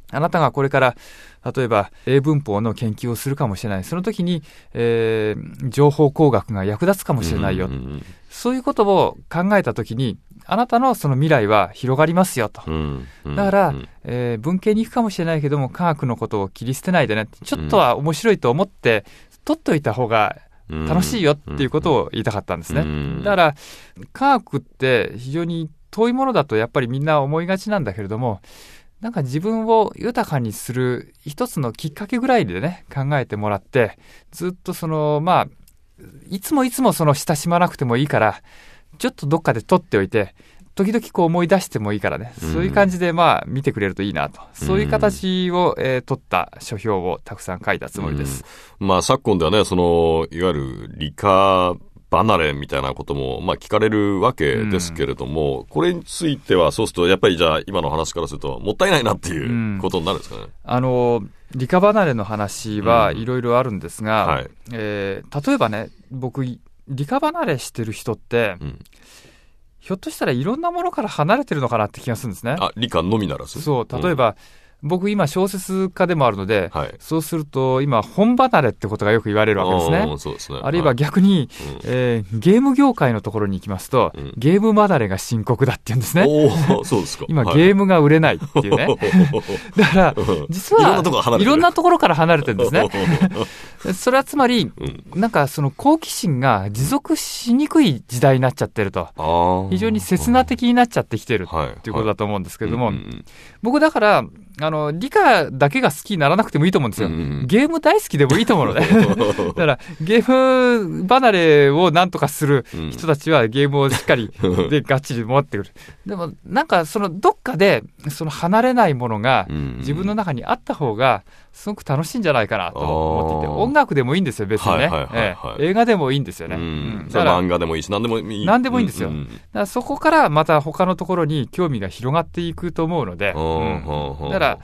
あなたがこれから例えば英文法の研究をするかもしれない。その時に、情報工学が役立つかもしれないよ。そういうことを考えた時に、あなたのその未来は広がりますよと。だから、文系に行くかもしれないけども、科学のことを切り捨てないでね。ちょっとは面白いと思って取っておいた方が楽しいよっていうことを言いたかったんですね。だから科学って非常に遠いものだとやっぱりみんな思いがちなんだけれども、なんか自分を豊かにする一つのきっかけぐらいでね、考えてもらって、ずっといつもその親しまなくてもいいから、ちょっとどっかで取っておいて、時々こう思い出してもいいからね、そういう感じで見てくれるといいなと、そういう形を、取った書評をたくさん書いたつもりです。 昨今ではね、いわゆる理科離れみたいなことも聞かれるわけですけれども、これについてはそうするとやっぱりじゃあ今の話からするともったいないなっていうことになるんですかね。 理科離れの話はいろいろあるんですが、例えばね、僕理科離れしてる人って、ひょっとしたらいろんなものから離れてるのかなって気がするんですね。 理科のみならず。 そう、例えば、僕今小説家でもあるので、そうすると今本離れってことがよく言われるわけですね。 そうですね。 あるいは逆に、ゲーム業界のところに行きますと、ゲーム離れが深刻だって言うんですね。 そうですか。 今、ゲームが売れないっていうね。だから、実はいろんなところから離れてるんですね。それはつまり、なんかその好奇心が持続しにくい時代になっちゃってると。非常に刹那的になっちゃってきてるっていうことだと思うんですけれども、僕だから、理科だけが好きにならなくてもいいと思うんですよ。ゲーム大好きでもいいと思うので。だから、ゲーム離れをなんとかする人たちはゲームをしっかりでがっちり持ってくる。でも、なんかそのどっかでその離れないものが自分の中にあった方がすごく楽しいんじゃないかなと思っていて、音楽でもいいんですよ、別にね。映画でもいいんですよね。 だから漫画でもいいし、何でもいい。 何でもいいんですよ。だからそこからまた他のところに興味が広がっていくと思うので、だから、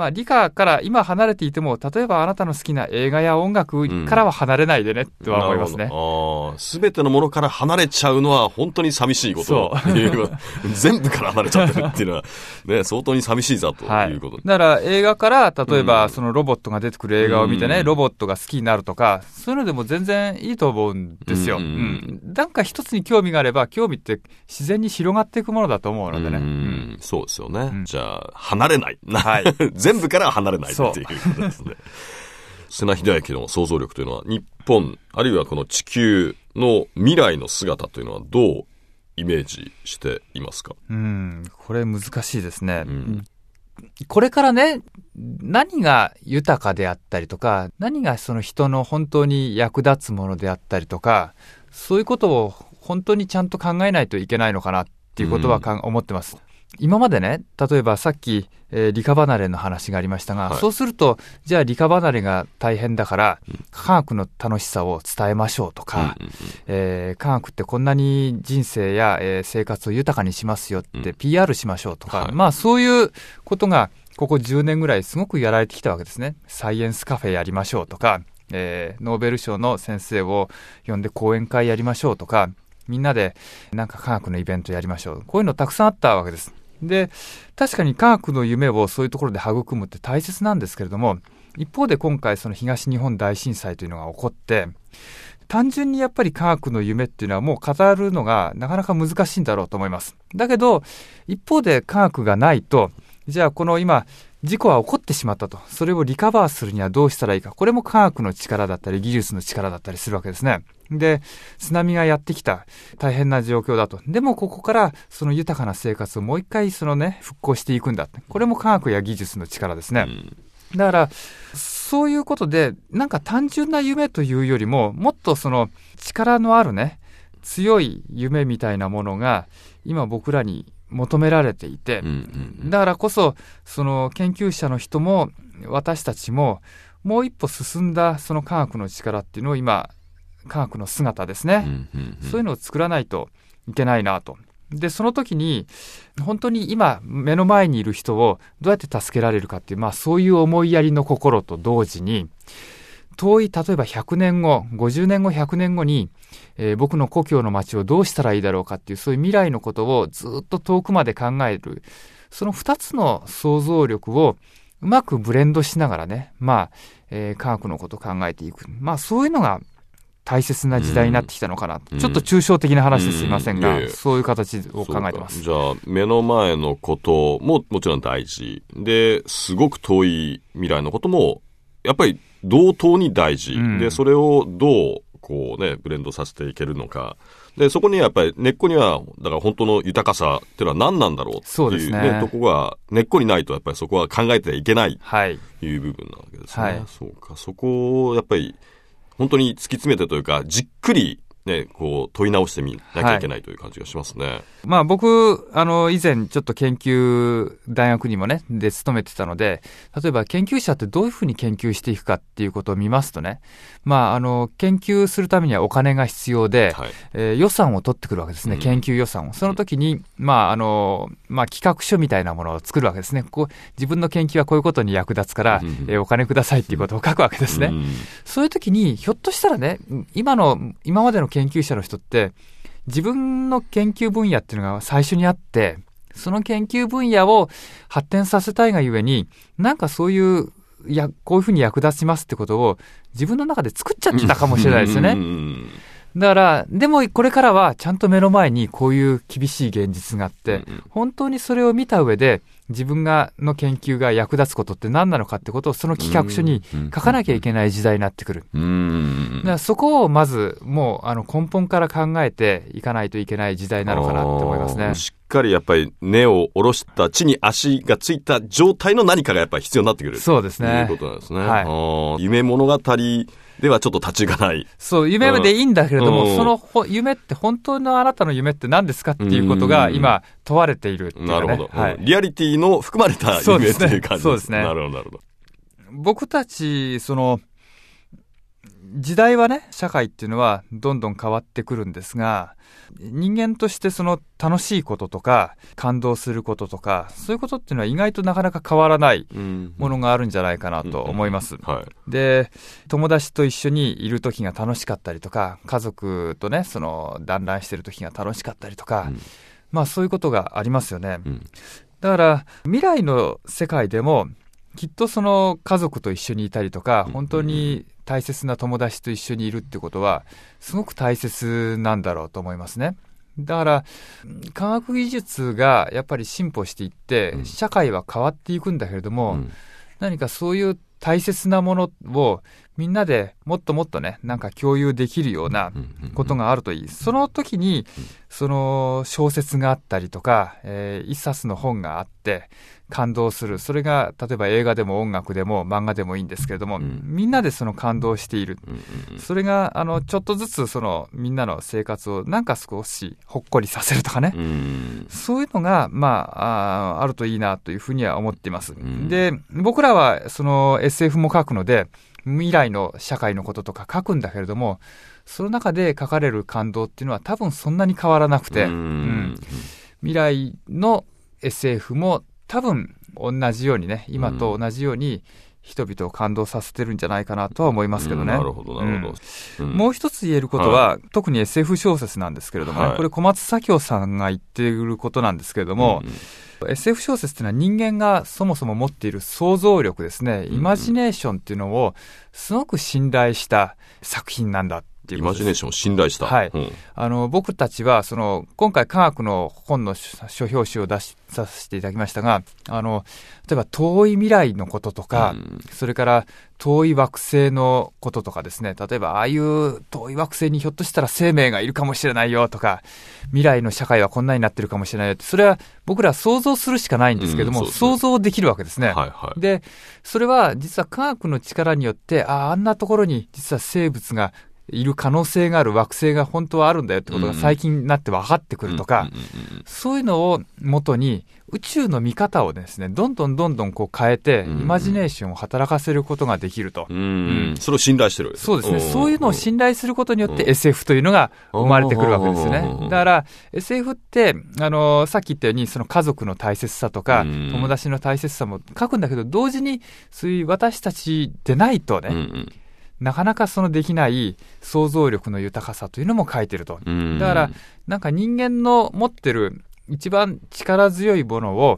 理科から今離れていても、例えばあなたの好きな映画や音楽からは離れないでねとは思いますね。 すべてのものから離れちゃうのは本当に寂しいこと。全部から離れちゃってるっていうのは、ね、相当に寂しいぞということ。 だから映画から例えばそのロボットが出てくる映画を見てね、ロボットが好きになるとか、そういうのでも全然いいと思うんですよ。なんか一つに興味があれば、興味って自然に広がっていくものだと思うのでね。 そうですよね。じゃあ離れない。全部から離れないっていうことですね。瀬名秀明の想像力というのは、日本あるいはこの地球の未来の姿というのはどうイメージしていますか？ これ難しいですね。これからね、何が豊かであったりとか、何がその人の本当に役立つものであったりとか、そういうことを本当にちゃんと考えないといけないのかなっていうことは思ってます。今までね、例えばさっき、理科離れの話がありましたが、そうすると、じゃあ理科離れが大変だから、科学の楽しさを伝えましょうとか、科学ってこんなに人生や、生活を豊かにしますよって PR しましょうとか、そういうことがここ10年ぐらいすごくやられてきたわけですね。サイエンスカフェやりましょうとか、ノーベル賞の先生を呼んで講演会やりましょうとか、みんなでなんか科学のイベントやりましょう。こういうのたくさんあったわけです。で、確かに科学の夢をそういうところで育むって大切なんですけれども、一方で今回その東日本大震災というのが起こって、単純にやっぱり科学の夢っていうのはもう語るのがなかなか難しいんだろうと思います。だけど、一方で科学がないと、じゃあこの今、事故は起こってしまったと。それをリカバーするにはどうしたらいいか。これも科学の力だったり技術の力だったりするわけですね。で、津波がやってきた。大変な状況だと。でもここからその豊かな生活をもう一回復興していくんだ。これも科学や技術の力ですね。だから、そういうことで、なんか単純な夢というよりも、もっとその力のあるね、強い夢みたいなものが今僕らに求められていて、だからこそその研究者の人も私たちももう一歩進んだその科学の力っていうのを今、科学の姿ですね、そういうのを作らないといけないなと。でその時に本当に今目の前にいる人をどうやって助けられるかっていう、そういう思いやりの心と同時に、遠い例えば100年後50年後100年後に、僕の故郷の町をどうしたらいいだろうかっていう、そういう未来のことをずっと遠くまで考える、その2つの想像力をうまくブレンドしながらね、科学のことを考えていく。そういうのが大切な時代になってきたのかな。ちょっと抽象的な話ですいませんが、そういう形を考えてます。 じゃあ、目の前のことももちろん大事。で、すごく遠い未来のことも、やっぱり同等に大事。で、それをどう、ブレンドさせていけるのか。で、そこにやっぱり根っこには、だから本当の豊かさっていうのは何なんだろうっていうそうですね。 とこが、根っこにないとやっぱりそこは考えてはいけないという部分なわけですね。はい、そうか。そこをやっぱり本当に突き詰めてというか、じっくりね、問い直してみなきゃいけないという感じがしますね。 僕、以前ちょっと研究、大学にもね、で勤めてたので、例えば研究者ってどういうふうに研究していくかっていうことを見ますとね、研究するためにはお金が必要で、予算を取ってくるわけですね、研究予算を。その時に、企画書みたいなものを作るわけですね。自分の研究はこういうことに役立つから、お金くださいっていうことを書くわけですね。そういう時に、ひょっとしたらね、今までの研究者の人って自分の研究分野っていうのが最初にあって、その研究分野を発展させたいがゆえに、なんかそういうこういうふうに役立ちますってことを自分の中で作っちゃってたかもしれないですよね。だからでもこれからはちゃんと目の前にこういう厳しい現実があって、本当にそれを見た上で自分の研究が役立つことって何なのかってことをその企画書に書かなきゃいけない時代になってくる。だからそこをまずもう根本から考えていかないといけない時代なのかなって思いますね。 しっかりやっぱり根を下ろした地に足がついた状態の何かがやっぱり必要になってくる。 そうですね。 ということなんですね。夢物語ではちょっと立ち行かない。 そう、夢でいいんだけれども、その夢って本当のあなたの夢って何ですかっていうことが今問われているっていうかね。 なるほど、リアリティの含まれた夢っていう感じですね。 そうですね。 なるほど、なるほど。 僕たち、時代はね、社会っていうのはどんどん変わってくるんですが、人間として楽しいこととか感動することとか、そういうことっていうのは意外となかなか変わらないものがあるんじゃないかなと思います。で、友達と一緒にいる時が楽しかったりとか、家族とね、団らんしてる時が楽しかったりとか、そういうことがありますよね。だから未来の世界でもきっと家族と一緒にいたりとか、本当に大切な友達と一緒にいるってことはすごく大切なんだろうと思いますね。だから科学技術がやっぱり進歩していって社会は変わっていくんだけれども、何かそういう大切なものをみんなでもっともっとね、なんか共有できるようなことがあるといい。その時に小説があったりとか、一冊の本があって感動する。それが例えば映画でも音楽でも漫画でもいいんですけれども、みんなで感動している。それがちょっとずつみんなの生活をなんか少しほっこりさせるとかね、そういうのがあるといいなというふうには思っています。で、僕らはSF も書くので未来の社会のこととか書くんだけれども、その中で書かれる感動っていうのは多分そんなに変わらなくて、未来の SF も多分同じようにね、今と同じように人々を感動させてるんじゃないかなとは思いますけどね。 なるほど、なるほど。 もう一つ言えることは、特に SF 小説なんですけれども、これ小松左京さんが言っていることなんですけれども、SF 小説っていうのは人間がそもそも持っている想像力ですね、イマジネーションっていうのをすごく信頼した作品なんだっていうことです。 イマジネーションを信頼した。 僕たちは今回科学の本の書表紙を出させていただきましたが、例えば遠い未来のこととか、それから遠い惑星のこととかですね、例えばああいう遠い惑星にひょっとしたら生命がいるかもしれないよとか、未来の社会はこんなになってるかもしれないよって、それは僕ら想像するしかないんですけども、想像できるわけですね。で、それは実は科学の力によって、あんなところに実は生物がいる可能性がある惑星が本当はあるんだよってことが最近になって分かってくるとか、そういうのを元に宇宙の見方をですね、どんどん変えて、イマジネーションを働かせることができると。 それを信頼してるわけです。 そうですね。そういうのを信頼することによって SF というのが生まれてくるわけですよね。だから SF ってさっき言ったように家族の大切さとか友達の大切さも書くんだけど、同時にそういう私たちでないとね、なかなかできない想像力の豊かさというのも書いてると。だからなんか人間の持ってる一番力強いものを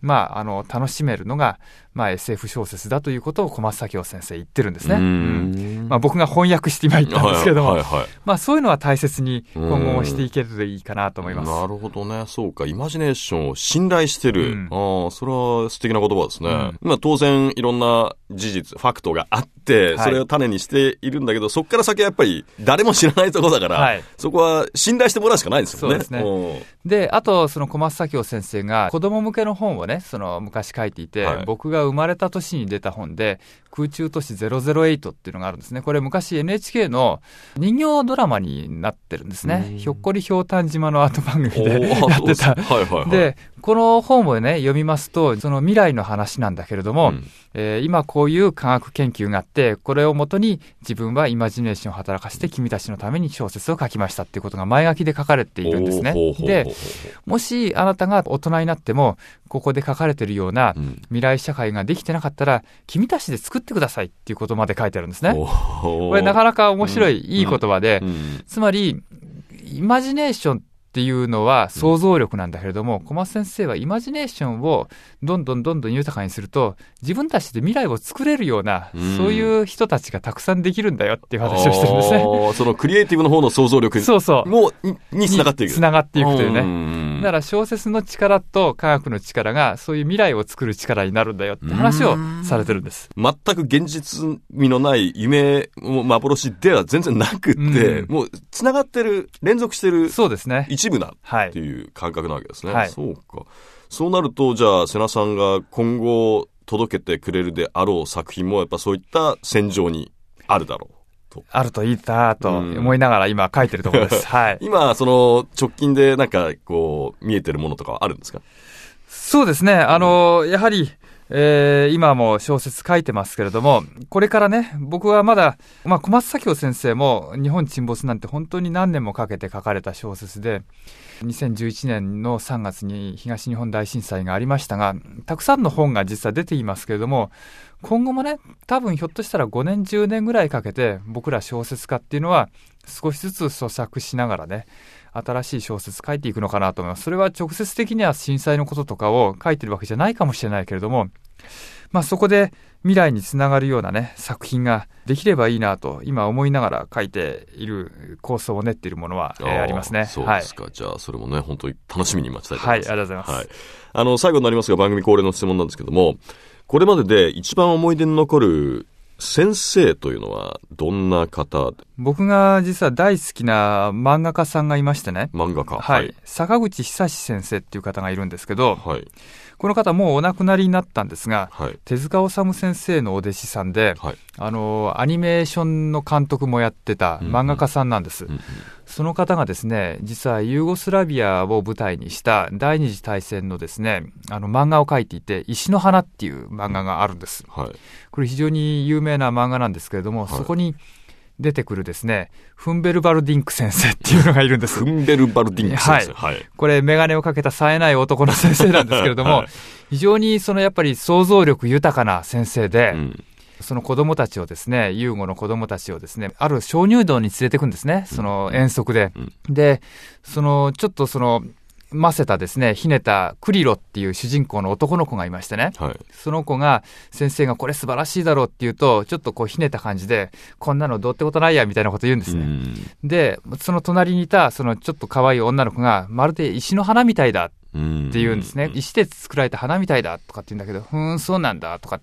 楽しめるのが、SF 小説だということを小松左京先生言ってるんですね。僕が翻訳して今言ったんですけども、そういうのは大切に今後もしていけるといいかなと思います。 なるほどね。そうか、イマジネーションを信頼してる。それは素敵な言葉ですね。当然いろんな事実、ファクトがあって、それを種にしているんだけど、そこから先はやっぱり誰も知らないところだから、そこは信頼してもらうしかないですよね。 そうですね。で、あとその小松左京先生が子供向けの本をね、昔書いていて、僕が生まれた年に出た本で、空中都市008っていうのがあるんですね。これ昔 NHK の人形ドラマになってるんですね。ひょっこりひょうたん島の後番組でやってた。で、この本をね、読みますと、その未来の話なんだけれども、今こういう科学研究があって、これをもとに自分はイマジネーションを働かせて君たちのために小説を書きましたっていうことが前書きで書かれているんですね。で、もしあなたが大人になっても、ここで書かれているような未来社会ができてなかったら、君たちで作ってくださいっていうことまで書いてあるんですね。これなかなか面白い、いい言葉で、つまり、イマジネーションっていうのは想像力なんだけれども、小松先生はイマジネーションをどんどん豊かにすると、自分たちで未来を作れるような、そういう人たちがたくさんできるんだよっていう話をしてるんですね。 そのクリエイティブの方の想像力につながっていく。 つながっていくというね。だから小説の力と科学の力がそういう未来を作る力になるんだよって話をされてるんです。 全く現実味のない夢、幻では全然なくって、もうつながってる、連続してる。 そうですね。 一部だっていう感覚なわけですね。そうか。そうなると、じゃあ瀬名さんが今後届けてくれるであろう作品もやっぱそういった戦場にあるだろう。 あるといいなと思いながら今書いてるところです。 今その直近でなんかこう見えてるものとかはあるんですか？ そうですね。やはり、今も小説書いてますけれども、これからね、僕はまだ、小松左京先生も日本沈没なんて本当に何年もかけて書かれた小説で、2011年の3月に東日本大震災がありましたが、たくさんの本が実は出ていますけれども、今後もね、多分ひょっとしたら5年10年ぐらいかけて僕ら小説家っていうのは少しずつ咀嚼しながらね、新しい小説書いていくのかなと思います。それは直接的には震災のこととかを書いてるわけじゃないかもしれないけれども、そこで未来につながるようなね、作品ができればいいなと今思いながら書いている構想を練っているものは、ありますね。 そうですか。じゃあそれもね、本当に楽しみに待ちたいと思います。 ありがとうございます。 最後になりますが、番組恒例の質問なんですけども、これまでで一番思い出に残る先生というのはどんな方？ 僕が実は大好きな漫画家さんがいましてね。 漫画家。 坂口久志先生っていう方がいるんですけど、この方もうお亡くなりになったんですが、手塚治虫先生のお弟子さんで、アニメーションの監督もやってた漫画家さんなんです。その方がですね、実はユーゴスラビアを舞台にした第二次大戦のですね、漫画を描いていて、石の花っていう漫画があるんです。これ非常に有名な漫画なんですけれども、そこに出てくるですね、フンベルバルディンク先生っていうのがいるんです。 フンベルバルディンク先生。 これメガネをかけた冴えない男の先生なんですけれども、非常にやっぱり想像力豊かな先生で、その子供たちをですね、ユーゴの子供たちをですね、ある鍾乳洞に連れてくんですね、その遠足で。で、ちょっとませたですね、ひねたクリロっていう主人公の男の子がいましてね、その子が先生がこれ素晴らしいだろうって言うと、ちょっとこうひねた感じで、こんなのどうってことないやみたいなこと言うんですね。で、その隣にいたちょっと可愛い女の子がまるで石の花みたいだって言うんですね。石で作られた花みたいだとかって言うんだけど、そうなんだとかって、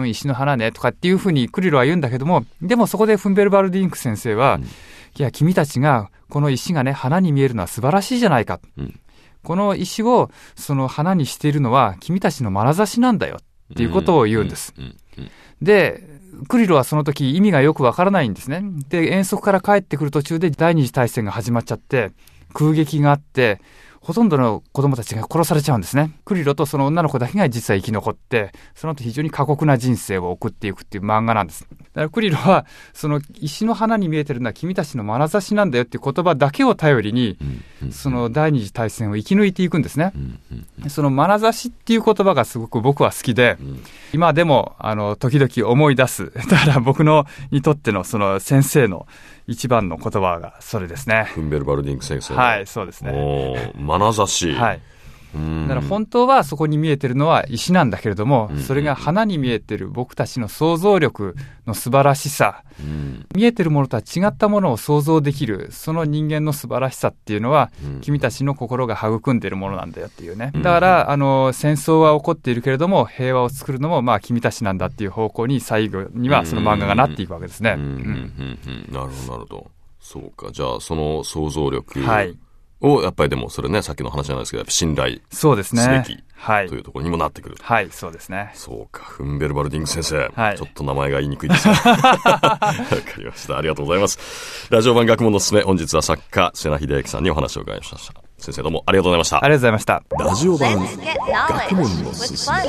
石の花ねとかっていうふうにクリロは言うんだけども、でもそこでフンベルバルディンク先生は、いや君たちがこの石がね花に見えるのは素晴らしいじゃないか、この石をその花にしているのは君たちの眼差しなんだよっていうことを言うんです。でクリロはその時意味がよくわからないんですね。で遠足から帰ってくる途中で第二次大戦が始まっちゃって空撃があって、ほとんどの子供たちが殺されちゃうんですね。クリロとその女の子だけが実は生き残って、その後非常に過酷な人生を送っていくっていう漫画なんです。だからクリロはその石の花に見えてるのは君たちの眼差しなんだよっていう言葉だけを頼りに、その第二次大戦を生き抜いていくんですね。その眼差しっていう言葉がすごく僕は好きで、今でも時々思い出す。だから僕にとってのその先生の一番の言葉がそれですね。 フンベルバルディンク先生。 はい、そうですね。 眼差し。 だから本当はそこに見えてるのは石なんだけれども、それが花に見えてる僕たちの想像力の素晴らしさ、見えてるものとは違ったものを想像できる、その人間の素晴らしさっていうのは、君たちの心が育んでいるものなんだよっていうね。だから戦争は起こっているけれども平和を作るのも君たちなんだっていう方向に最後にはその漫画がなっていくわけですね。 なるほどなるほど。そうか。じゃあその想像力をやっぱりでもそれね、さっきの話じゃないですけど、やっぱ信頼すべきというところにもなってくる。 はい、そうですね。 そうか。フンベルバルディング先生、ちょっと名前が言いにくいですがわかりました。ありがとうございます。ラジオ版学問のすすめ、本日は作家瀬名秀明さんにお話を伺いました。先生どうもありがとうございました。 ありがとうございました。 ラジオ版学問のすすめ、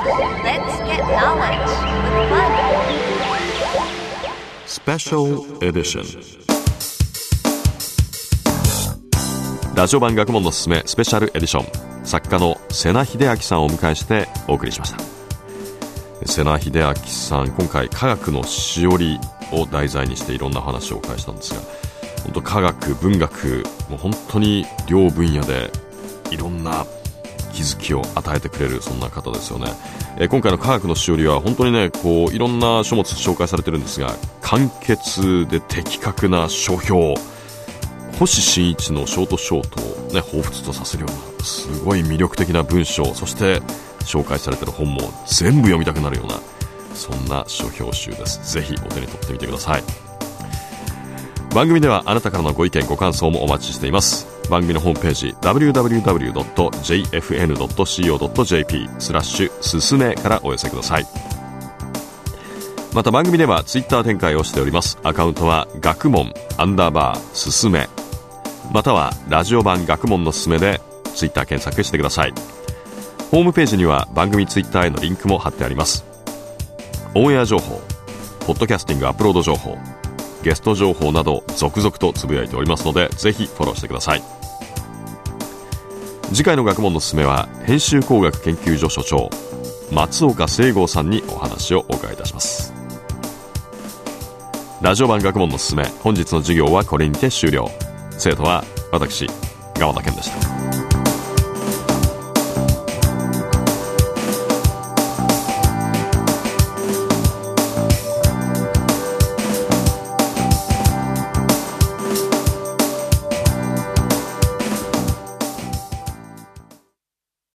スペシャルエディション。ラジオ版学問のすすめスペシャルエディション、作家の瀬名秀明さんをお迎えしてお送りしました。瀬名秀明さん、今回科学のしおりを題材にしていろんな話をお伺いしたんですが、本当科学文学もう本当に両分野でいろんな気づきを与えてくれる、そんな方ですよね。今回の科学のしおりは本当にね、こういろんな書物紹介されてるんですが、簡潔で的確な書評、星新一のショートショートを、ね、彷彿とさせるようなすごい魅力的な文章、そして紹介されている本も全部読みたくなるような、そんな書評集です。ぜひお手に取ってみてください。番組ではあなたからのご意見ご感想もお待ちしています。番組のホームページ www.jfn.co.jp すすめからお寄せください。また番組ではツイッター展開をしております。アカウントは学問_すすめ、またはラジオ版学問のすすめでツイッター検索してください。ホームページには番組ツイッターへのリンクも貼ってあります。オンエア情報、ポッドキャスティングアップロード情報、ゲスト情報など続々とつぶやいておりますので、ぜひフォローしてください。次回の学問のすすめは編集工学研究所所長松岡聖剛さんにお話をお伺いいたします。ラジオ版学問のすすめ、本日の授業はこれにて終了。生徒は私、川田健でした。